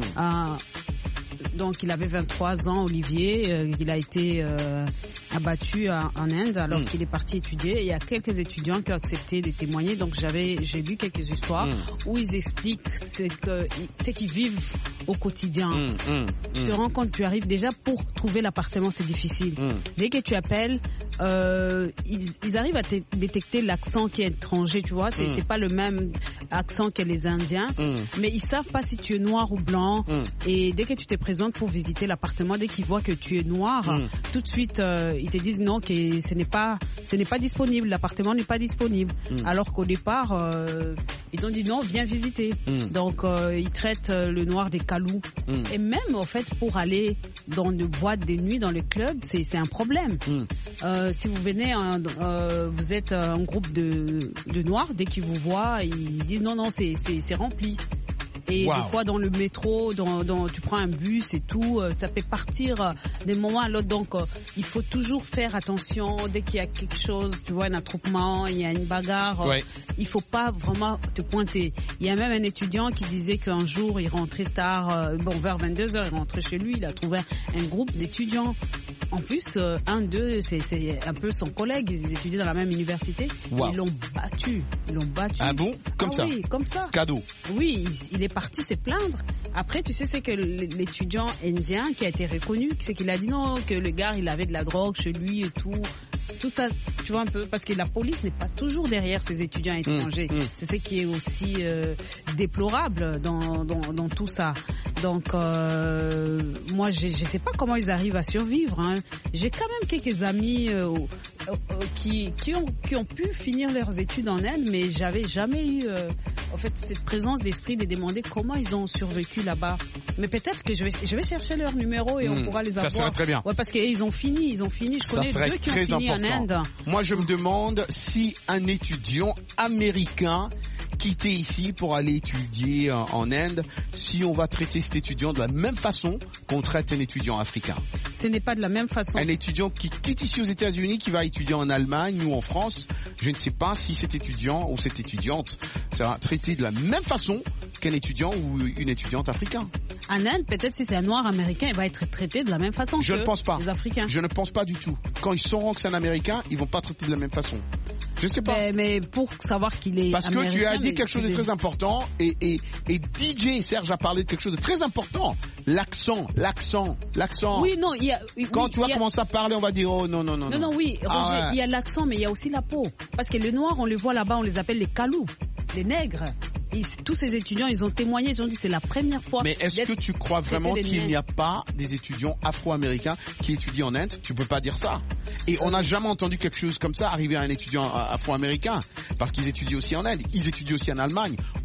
Donc il avait 23 ans, Olivier, il a été abattu en Inde alors qu'il est parti étudier. Il y a quelques étudiants qui ont accepté de témoigner, donc j'ai lu quelques histoires où ils expliquent ce qu'ils vivent au quotidien. Tu te rends compte, tu arrives déjà pour trouver l'appartement, c'est difficile. Dès que tu appelles, ils arrivent à détecter l'accent qui est étranger, tu vois, c'est pas le même accent que les Indiens, mais ils savent pas si tu es noir ou blanc, et dès que tu te présentes pour visiter l'appartement, dès qu'ils voient que tu es noir, tout de suite ils te disent non, que ce n'est pas disponible, l'appartement n'est pas disponible, alors qu'au départ ils ont dit non, viens visiter. Donc ils traitent le noir des calous, et même en fait pour aller dans une boîte de nuit, dans le club, c'est un problème. Si vous venez, vous êtes un groupe de noirs, dès qu'ils vous voient, ils disent non, c'est rempli. Et des fois dans le métro, tu prends un bus et tout, ça fait partir des moments à l'autre. Donc il faut toujours faire attention dès qu'il y a quelque chose, tu vois, un attroupement, il y a une bagarre. Il faut pas vraiment te pointer. Il y a même un étudiant qui disait qu'un jour il rentrait tard, vers 22h, il rentrait chez lui, il a trouvé un groupe d'étudiants. En plus, un d'eux, c'est un peu son collègue, ils étudiaient dans la même université. Ils l'ont battu. Ah bon? Comme ça? Oui, comme ça. Cadeau. Oui, il est parti se plaindre. Après, tu sais, c'est que l'étudiant indien qui a été reconnu, c'est qu'il a dit non, que le gars, il avait de la drogue chez lui et tout. Tout ça, tu vois un peu, parce que la police n'est pas toujours derrière ces étudiants étrangers. C'est ce qui est aussi déplorable dans tout ça. Donc, moi, je sais pas comment ils arrivent à survivre. Hein. J'ai quand même quelques amis qui ont pu finir leurs études en Inde, mais j'avais jamais eu en fait cette présence d'esprit de demander comment ils ont survécu là-bas. Mais peut-être que je vais chercher leur numéro et on pourra les avoir. Ça serait très bien. Ouais, parce qu'ils ont fini. Je connais 2 qui ont fini en Inde. Moi, je me demande si un étudiant américain quitté ici pour aller étudier en Inde, si on va traiter cet étudiant de la même façon qu'on traite un étudiant africain. Ce n'est pas de la même façon. Un étudiant qui quitte ici aux États-Unis, qui va étudier en Allemagne ou en France, je ne sais pas si cet étudiant ou cette étudiante sera traité de la même façon qu'un étudiant ou une étudiante africaine. En Inde, peut-être si c'est un noir américain, il va être traité de la même façon que les Africains. Je ne pense pas du tout. Quand ils sauront que c'est un Américain, ils vont pas traiter de la même façon. Je sais pas. Mais pour savoir qu'il est parce que tu as dit quelque chose de très important et DJ Serge a parlé de quelque chose de très important. L'accent. Oui, non, il y a. Quand tu vas commencer à parler, on va dire oh non. Non, oui, Roger, il y a l'accent, mais il y a aussi la peau. Parce que les noirs, on les voit là-bas, on les appelle les calous, les nègres. Et tous ces étudiants, ils ont témoigné, ils ont dit c'est la première fois. Mais est-ce que tu crois vraiment qu'il n'y a pas des étudiants afro-américains qui étudient en Inde? Tu peux pas dire ça. Et on n'a jamais entendu quelque chose comme ça arriver à un étudiant afro-américain, parce qu'ils étudient aussi en Inde, ils étudient aussi en Allemagne.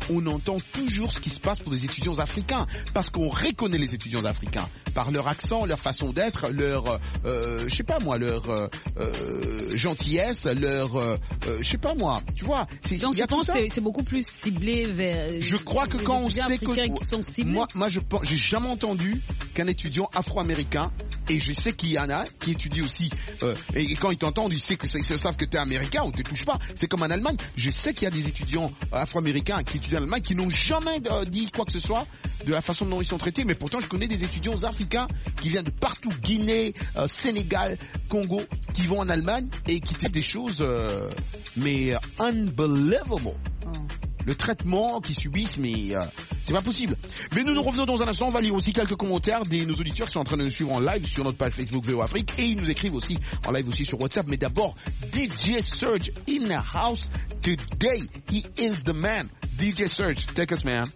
on entend toujours ce qui se passe pour des étudiants africains, parce qu'on reconnaît les étudiants africains par leur accent, leur façon d'être, leur, je sais pas moi, leur gentillesse, leur, je sais pas moi, tu vois. Donc je pense que c'est beaucoup plus ciblé vers. Je crois que quand on sait que moi j'ai jamais entendu qu'un étudiant afro-américain, et je sais qu'il y en a qui étudient aussi, et quand ils t'entendent, ils savent que t'es américain, on te touche pas. C'est comme en Allemagne. Je sais qu'il y a des étudiants afro-américains qui étudient en Allemagne qui n'ont jamais dit quoi que ce soit de la façon dont ils sont traités, mais pourtant je connais des étudiants africains qui viennent de partout, Guinée, Sénégal, Congo, qui vont en Allemagne et qui disent des choses mais unbelievable. Le traitement qu'ils subissent, mais c'est pas possible. Mais nous revenons dans un instant. On va lire aussi quelques commentaires de nos auditeurs qui sont en train de nous suivre en live sur notre page Facebook VO Afrique, et ils nous écrivent aussi en live aussi sur WhatsApp. Mais d'abord, DJ Surge in the house today. He is the man. DJ Surge, take us, man.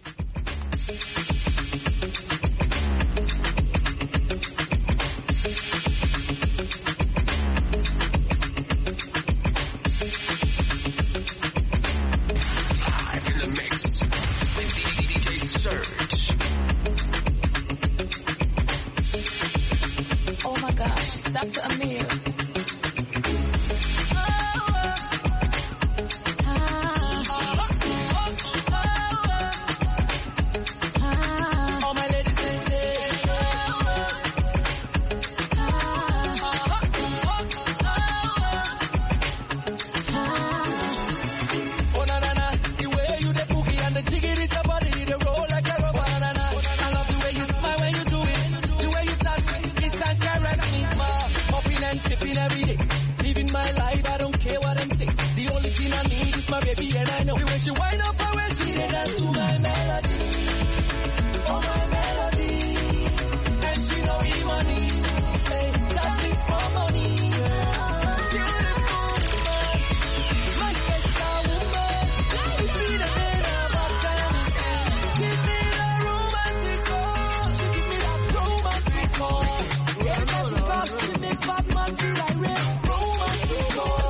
Dr. Amir. All my ladies say, oh na na na, the way you the boogie and the jiggy is your body, the roll like a rubber. I love the way you smile when you do it, the way you touch me, kiss and caress me. And sipping every day, living my life, I don't care what I'm saying. The only thing I need is my baby, and I know the way she wind up and when she dance to my melody, oh my melody, and she know he money, hey, that is for money. Beautiful woman, my special woman, give me the better bottom, give me the romantic call, she give me that romantic call. Yeah, that's because she make bad man feel like real romantic call.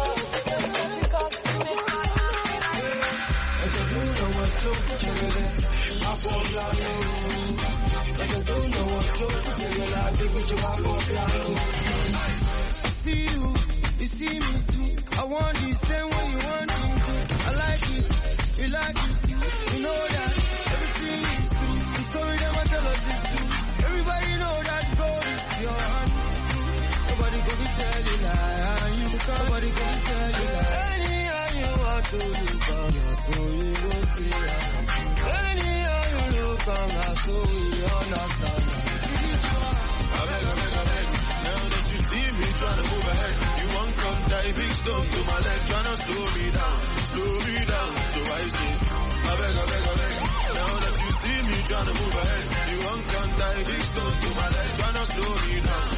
See you, you see me too. I want this same way you want me to. I like it, you like it, you know that everything is true. The story that I tell us is true. Everybody know that God is your hand. Nobody gonna be telling lie, you can't. Nobody gonna be telling lie. Anyhow you want to look on your soul, you go see her. Anyhow you look on her soul, you understand. I beg. Now that you see me trying to move ahead, you won't come die big stone to my leg, trying to slow me down. So I say, I beg. Now that you see me trying to move ahead, you won't come die big stone to my leg, trying to slow me down.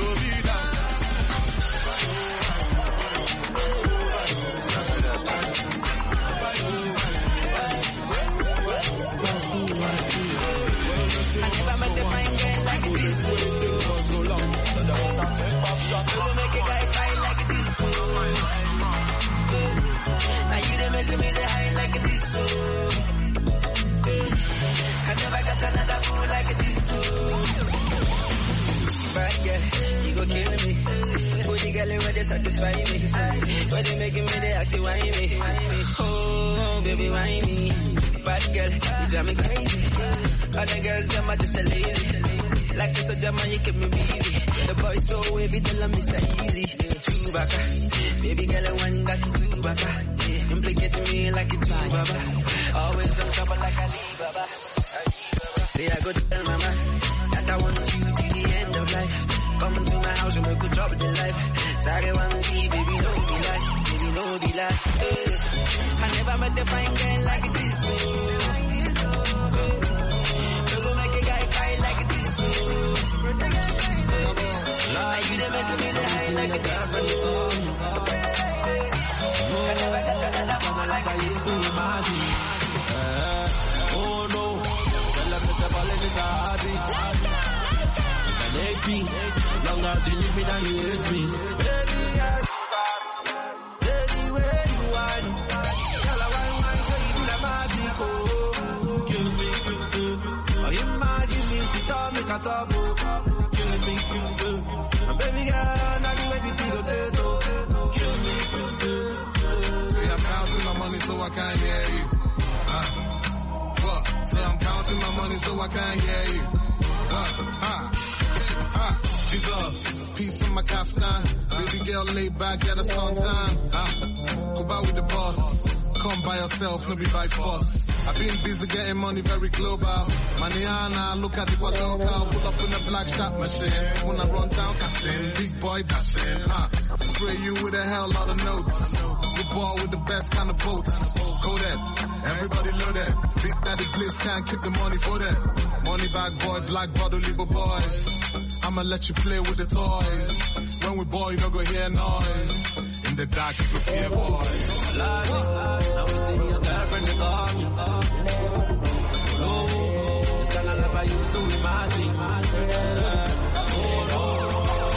I never met a fine girl like this. So long, so the one that take back shot. You make a guy cry like this. Now you done make me the high like this. I never got another fool like this. Bad girl, you go kill me. Booty girl, where they satisfy me. Where they making me, they actually whine me. Oh, baby, whine me. Bad girl, you drive me crazy. Other girls, them are just a lazy. Like this, a German, you keep me busy. The boy so wavy, tell him Mr. Easy. Chewbacca, baby girl, I want that Chewbacca. Implicate me like a Chewbacca. Always on trouble like a Alibaba. Say I go tell mama that I want you to the end of life. Come to my house and make you trouble the life. Sorry, one me, baby, no be lie, baby, no be lie. I never met a fine girl like this. You go make a guy cry like this. You done make me the high like this. I never got another woman like this. Oh no, tell them it's a political as long as you leave me, then you hate me. Baby, steady where you are. Tell her one, so you do the magic, oh. Imma give me sit up, make a tabo. Kill me, and baby girl, now you ready to go kill me, See, I'm counting my money so I can't hear you. What? So I'm counting my money so I can't hear you. She's up, piece of my kaftan. Baby girl, lay back, get us on time. Go by with the boss. Come by yourself, no be by force. I've been busy getting money very global. Maniana, look at the what local. Pull up in a black shot machine. When I run down, cashing. Big boy dashing. Spray you with a hell lot of notes. The ball with the best kind of boats. Go there, everybody know that. Big Daddy Bliss can't keep the money for that. Money bag boy, black bottle, little boys. I'ma let you play with the toys. When we ball, you don't go hear noise. In the dark, you go fear boys. Now we see your girlfriend is on you. No, this kind of life I used to imagine. Oh no,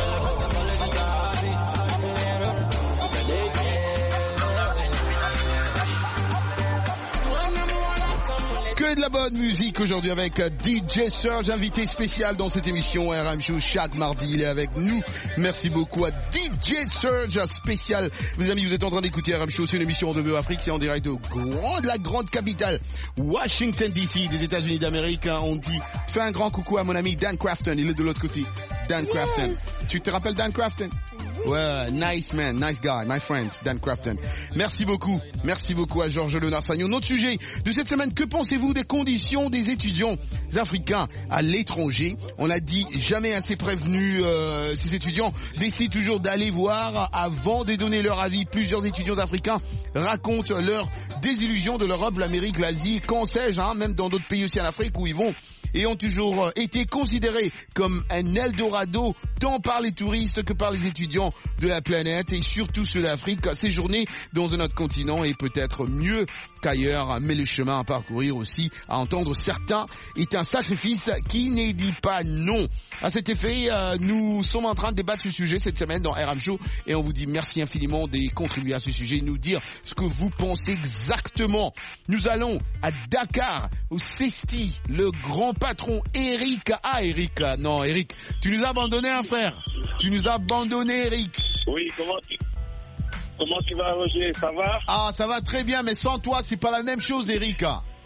Que de la bonne musique aujourd'hui avec DJ Surge, invité spécial dans cette émission RM Show chaque mardi. Il est avec nous. Merci beaucoup à DJ Surge spécial. Mes amis, vous êtes en train d'écouter RM Show, c'est une émission de Afrique, c'est en direct de la grande capitale Washington DC des États-Unis d'Amérique. On dit, fais un grand coucou à mon ami Dan Crafton, il est de l'autre côté. Dan Crafton. Tu te rappelles Dan Crafton? Ouais, nice man, nice guy, my friend, Dan Crafton. Merci beaucoup à Georges Léonard-Sagnon. Notre sujet de cette semaine, que pensez-vous des conditions des étudiants africains à l'étranger? On l'a dit, jamais assez prévenus, ces étudiants décident toujours d'aller voir avant de donner leur avis. Plusieurs étudiants africains racontent leur désillusion de l'Europe, l'Amérique, l'Asie, qu'en sais-je, même dans d'autres pays aussi en Afrique où ils vont et ont toujours été considérés comme un Eldorado tant par les touristes que par les étudiants de la planète et surtout ceux d'Afrique. Séjourner dans un autre continent est peut-être mieux qu'ailleurs, mais le chemin à parcourir aussi, à entendre certains, est un sacrifice qui n'est dit pas non. À cet effet, nous sommes en train de débattre ce sujet cette semaine dans RM Show et on vous dit merci infiniment de contribuer à ce sujet, nous dire ce que vous pensez exactement. Nous allons à Dakar, au CESTI, le grand patron Eric. Eric, non Eric, tu nous as abandonné un frère. Tu nous as abandonné Eric. Oui, comment tu vas Roger, ça va? Ah, ça va très bien, mais sans toi, c'est pas la même chose Eric.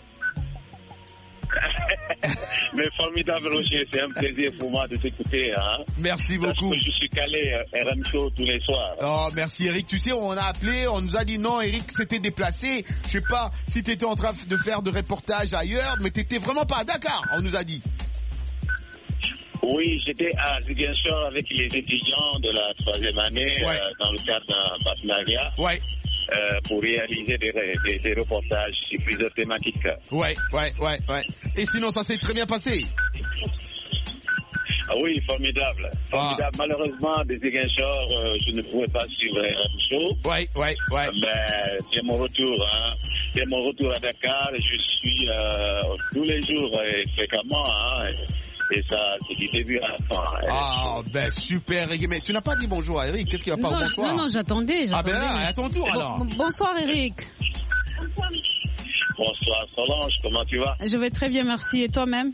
Mais formidable Roger, c'est un plaisir pour moi de t'écouter. Merci beaucoup. Je suis calé RM Show tous les soirs. Oh, merci Eric. Tu sais, on a appelé, on nous a dit non, Eric s'était déplacé. Je sais pas si t'étais en train de faire de reportages ailleurs, mais t'étais vraiment pas à Dakar, on nous a dit. Oui, j'étais à Ziguinchor avec les étudiants de la 3e année dans le cadre d'un partenariat pour réaliser des reportages sur plusieurs thématiques. Ouais. Et sinon, ça s'est très bien passé? Ah oui, formidable. Malheureusement, des Ziguinchor, je ne pouvais pas suivre RM Show. Ouais. Mais c'est mon retour, C'est mon retour à Dakar. Je suis tous les jours et fréquemment, Et ça, c'est du début à la fin. Super, Eric. Mais tu n'as pas dit bonjour à Eric. Qu'est-ce qu'il va pas bonsoir? Non, j'attendais. À ton tour alors. Bonsoir, Eric. Bonsoir, Solange. Comment tu vas? Je vais très bien, merci. Et toi-même?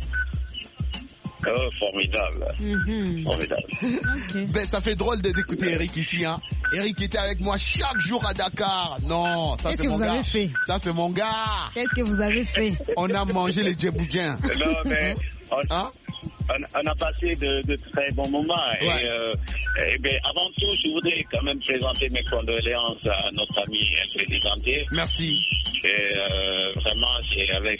Oh, formidable. Formidable. Okay. Ça fait drôle d'écouter Eric ici, Eric était avec moi chaque jour à Dakar. Non, ça c'est mon gars. Qu'est-ce que vous avez fait? Ça c'est mon gars. Qu'est-ce que vous avez fait? On a mangé les djeboudjiens. Non, mais on a passé de très bons moments. Et avant tout, je voudrais quand même présenter mes condoléances à notre ami présidentier. Merci. Et vraiment, c'est avec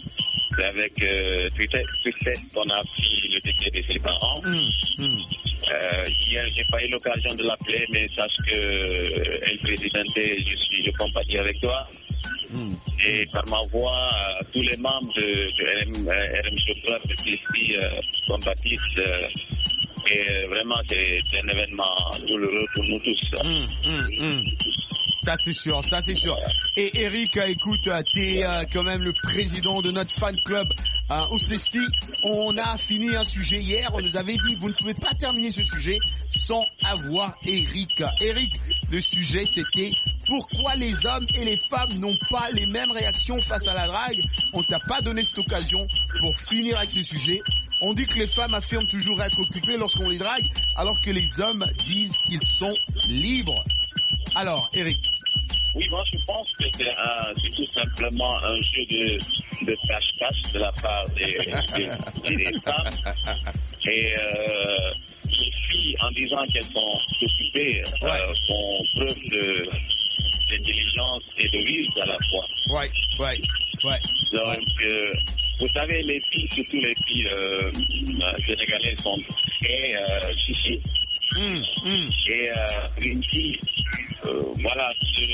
tristesse qu'on a appris le décès de ses parents. Hier, j'ai pas eu l'occasion de l'appeler, mais sache que El Presidente, je suis de compagnie avec toi. Et par ma voix, tous les membres de RM Show Club de CSP compatissent. Et vraiment, c'est un événement douloureux pour nous tous. Ça c'est sûr. Et Eric, écoute, t'es quand même le président de notre fan club au Cesti. On a fini un sujet hier, on nous avait dit vous ne pouvez pas terminer ce sujet sans avoir Eric. Eric, le sujet c'était pourquoi les hommes et les femmes n'ont pas les mêmes réactions face à la drague. On t'a pas donné cette occasion pour finir avec ce sujet. On dit que les femmes affirment toujours être occupées lorsqu'on les drague, alors que les hommes disent qu'ils sont libres. Alors, Eric. Oui, moi je pense que c'est tout simplement un jeu de cache-cache de la part des femmes. Et les filles, en disant qu'elles sont occupées, font preuve d'intelligence et de ruse à la fois. Ouais. Donc, vous savez, les filles, surtout les filles sénégalaises, sont très chichi. Et une fille, voilà,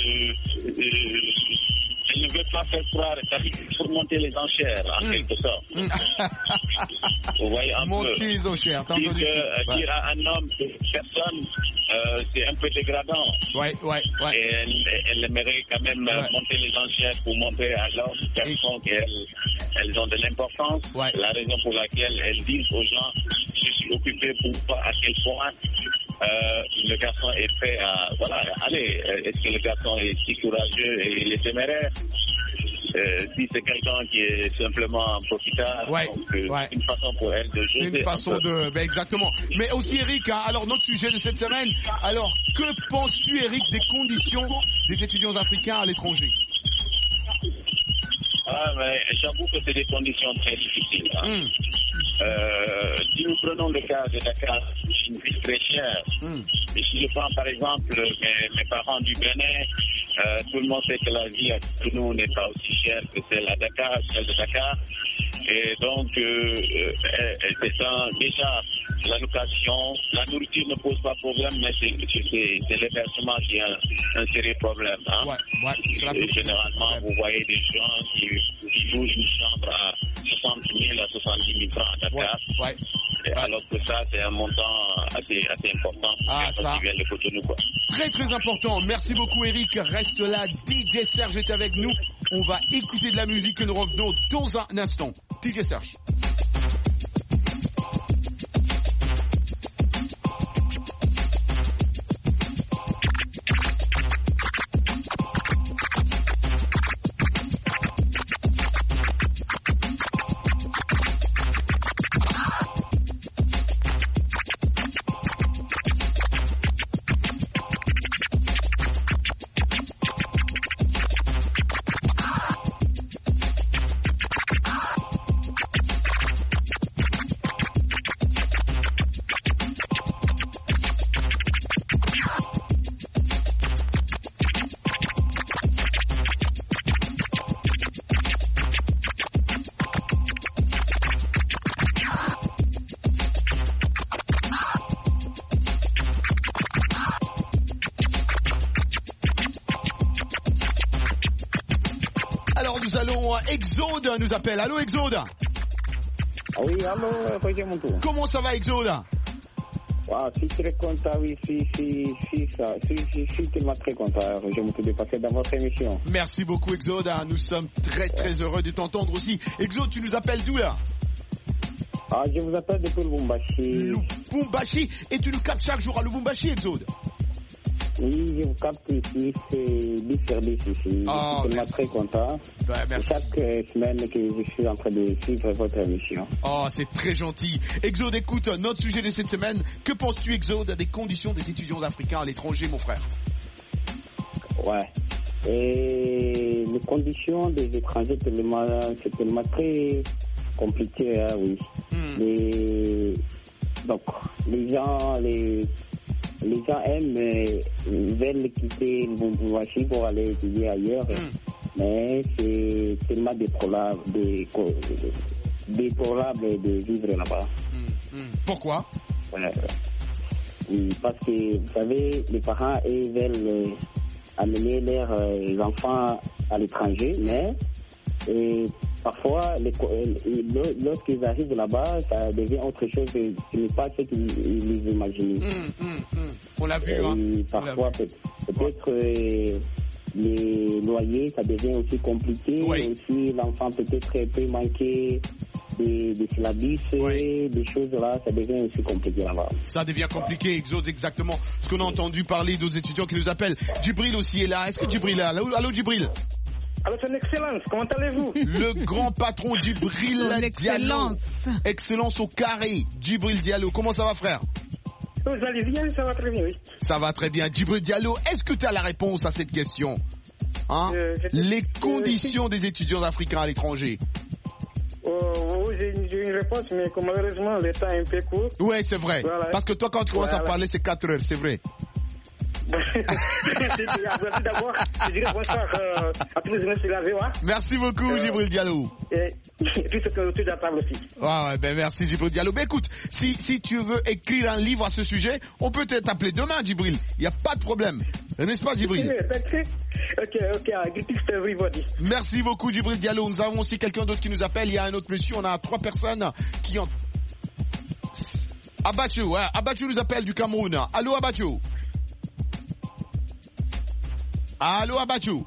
elle ne veut pas faire croire, pour monter les enchères, en quelque sorte. Vous voyez un monter peu. les enchères, t'as entendu? Dire à un homme, personne, c'est un peu dégradant. Ouais. Et elle aimerait quand même monter les enchères pour montrer à l'homme, personne qu'elles ont de l'importance. La raison pour laquelle elles disent aux gens, je suis occupé pour voir à quel point le garçon est prêt à... Voilà, allez, est-ce que le garçon est si courageux et il est téméraire? Si c'est quelqu'un qui est simplement profitable, c'est une façon pour elle de jouer. C'est une façon de... Ben exactement. Mais aussi, Eric, alors notre sujet de cette semaine, alors que penses-tu, Eric, des conditions des étudiants africains à l'étranger? Mais j'avoue que c'est des conditions très difficiles. Si nous prenons le cas de Dakar, c'est une ville très chère. Et si je prends par exemple mes parents du Bénin, tout le monde sait que la vie à nous n'est pas aussi chère que celle à Dakar, celle de Dakar. Et donc, déjà, la location, la nourriture ne pose pas problème, mais c'est l'hébergement qui a un sérieux problème. Et généralement, vous voyez des gens qui louent une chambre à 60 000 à 70 000 francs à Dakar. Alors que ça, c'est un montant assez important qui vient de Cotonou, quoi. Très très important. Merci beaucoup, Eric. Reste là. DJ Serge est avec nous. On va écouter de la musique et nous revenons dans un instant. DJ Serge. Nous allons, Exode nous appelle. Allô Exode? Oui, allô, comment ça va Exode? Je suis très content, oui, je suis tellement très content. Je me suis dépassé dans votre émission. Merci beaucoup Exode, nous sommes très très heureux de t'entendre aussi. Exode, tu nous appelles d'où là? Je vous appelle depuis Lubumbashi. Lubumbashi, et tu nous captes chaque jour à Lubumbashi Exode? Oui, je vous capte ici, c'est 10 sur 10 ici. Je suis tellement très content. Chaque semaine que je suis en train de suivre votre émission. Oh, c'est très gentil. Exode, écoute, notre sujet de cette semaine, que penses-tu Exode des conditions des étudiants africains à l'étranger, mon frère? Et les conditions des étrangers, c'est tellement très compliqué, hein, oui. Donc, les gens veulent quitter Lubumbashi pour aller étudier ailleurs, mais c'est tellement déplorable de vivre là-bas. Pourquoi? Parce que, vous savez, les parents, ils veulent amener leurs enfants à l'étranger, mais parfois, lorsqu'ils arrivent là-bas, ça devient autre chose, ce n'est pas ce qu'ils imaginaient. On l'a vu, Parfois, peut-être les loyers, ça devient aussi compliqué. Aussi, l'enfant peut-être peut manquer des syllabus, des choses là, ça devient aussi compliqué là-bas. Ça devient compliqué, Exode, exactement. Ce qu'on a entendu parler d'autres étudiants qui nous appellent. Djibril aussi est là. Est-ce que Djibril est là? Allô, Djibril? Alors, son excellence, comment allez-vous? Le grand patron Djibril Diallo. Excellence au carré. Djibril Diallo, comment ça va, frère? Vous allez bien, ça va très bien, oui. Ça va très bien. Djibril Diallo, est-ce que tu as la réponse à cette question? Les conditions des étudiants africains à l'étranger. Oui, j'ai une réponse, mais malheureusement, le temps est un peu court. Oui, c'est vrai. Voilà. Parce que toi, quand tu commences à parler, c'est 4 heures, c'est vrai. D'abord, je dirais bonsoir à tous les ministres de la VOA. Merci beaucoup, Djibril Diallo. Et puis ce que tu as table aussi. Ben merci, Djibril Diallo. Ben écoute, si tu veux écrire un livre à ce sujet, on peut t'appeler demain, Djibril. Il n'y a pas de problème. N'est-ce pas, Djibril? Ok, greetings to everybody. Merci beaucoup, Djibril Diallo. Nous avons aussi quelqu'un d'autre qui nous appelle. Il y a un autre monsieur. On a 3 personnes qui ont... Abacho, Abacho nous appelle du Cameroun. Allô, Abacho? Allô, Abacho?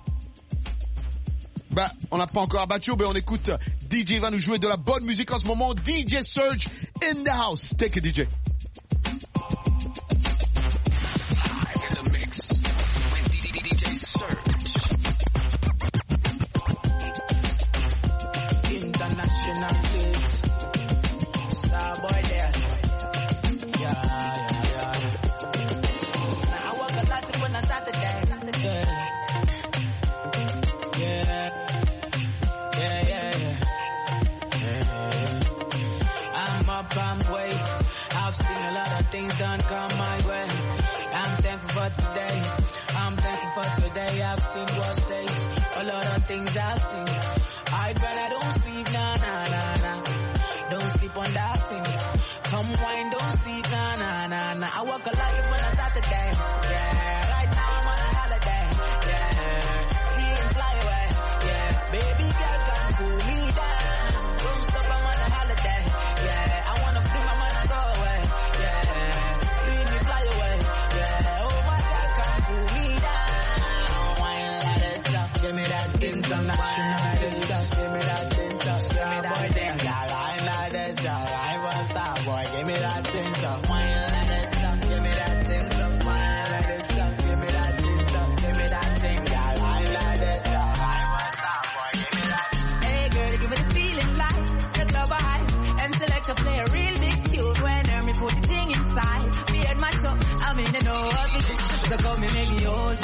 On n'a pas encore Abacho, on écoute. DJ va nous jouer de la bonne musique en ce moment. DJ Surge in the house. Take it, DJ. International kids, Starboy there. Yeah. Now I walk a lot when I start to dance. Yeah. I'm up, I'm wave. I've seen a lot of things done come my way. I'm thankful for today. I'm thankful for today. I've seen worse days. A lot of things I've seen. I don't sleep, nah. Don't sleep on that thing. Come wine, don't sleep, nah. I walk a lot when I start to dance. Yeah, right now I'm on a holiday. Yeah, free and fly away. Yeah, baby girl, come cool me down. Don't stop, I'm on a holiday. Yeah, I wanna free my mind and go away. Yeah, free me, fly away. Yeah, oh my God, come cool me down. Wine like this stuff, give me that international. Give me that thing, give me that thing, girl. I'm like this, girl. I'm a star boy. Give me that thing, wine like this, give me that thing, wine like this, give me that thing, give me that thing, girl. I'm like this, girl. I'm a star boy. Give me that. Hey girl, give me the feeling like the club high and select to play a real big tune when me put the thing inside. Me and my show, I'm in the know of it. So come and make me hold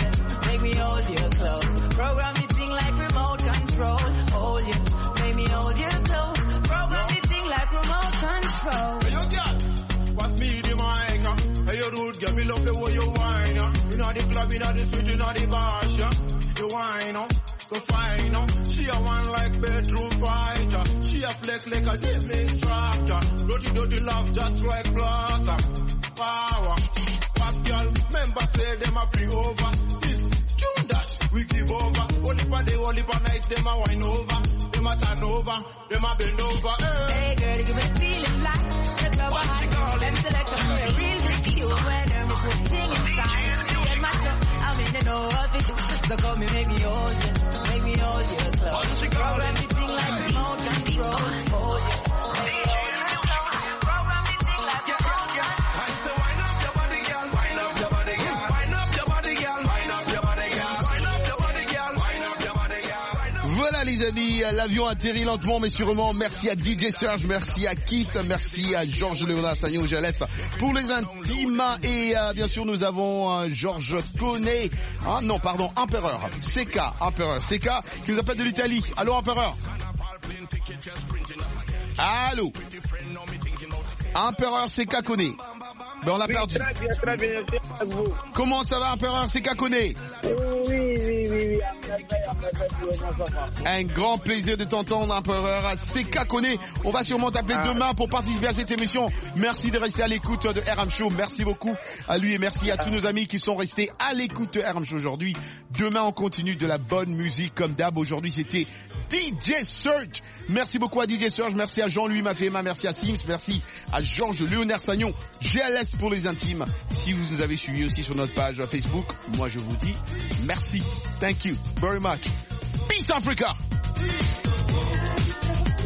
you close. Program me thing like remote control. Hold you, make me hold you close. Program me thing like remote control. Hey, yo, girl, pass me the mic. Hey, you rude, girl, me love the way you whine. You know the club, you know the street, you know the bar. You whine, so fine. She a one like bedroom fighter. She a flex like a gym instructor. Dirty love just like blossom. Power. Fast girl, member say them a pre over. This tune that we give over. Only for day, only for night, them a wine over. Them a turn over, them a bend over. Hey girl, give me the feeling like the club high. Them select a play a real big tune when me put the thing inside. Me and my show, I'm in the know of it. So come me make me hold you close. Program me thing like remote control. Hold you, make me hold you close. Program me thing like remote control. I say wind up your body, girl. Wind up your body, girl. Wind up your body, girl. Wind up your body, girl. Wind up your body, girl. Wind up your body, girl. Voilà les amis, l'avion atterrit lentement mais sûrement. Merci à DJ Serge, merci à Keith, merci à Georges Léonard Sagno, je laisse pour les intimes. Et bien sûr nous avons Georges Koné, Empereur CK qui nous appelle de l'Italie. Allô Empereur? Allô Empereur CK Koné. On l'a perdu. Très bien. Comment ça va Empereur CK Koné? Oui. Un grand plaisir de t'entendre, Empereur. Seka Kone, on va sûrement t'appeler demain pour participer à cette émission. Merci de rester à l'écoute de RM Show. Merci beaucoup à lui et merci à tous nos amis qui sont restés à l'écoute de RM Show aujourd'hui. Demain, on continue de la bonne musique comme d'hab. Aujourd'hui, c'était DJ Serge. Merci beaucoup à DJ Serge. Merci à Jean-Louis Mafema. Merci à Sims. Merci à Georges Léonard Sagnon. GLS pour les intimes. Si vous nous avez suivis aussi sur notre page Facebook, moi je vous dis merci. Thank you very much. Peace Africa.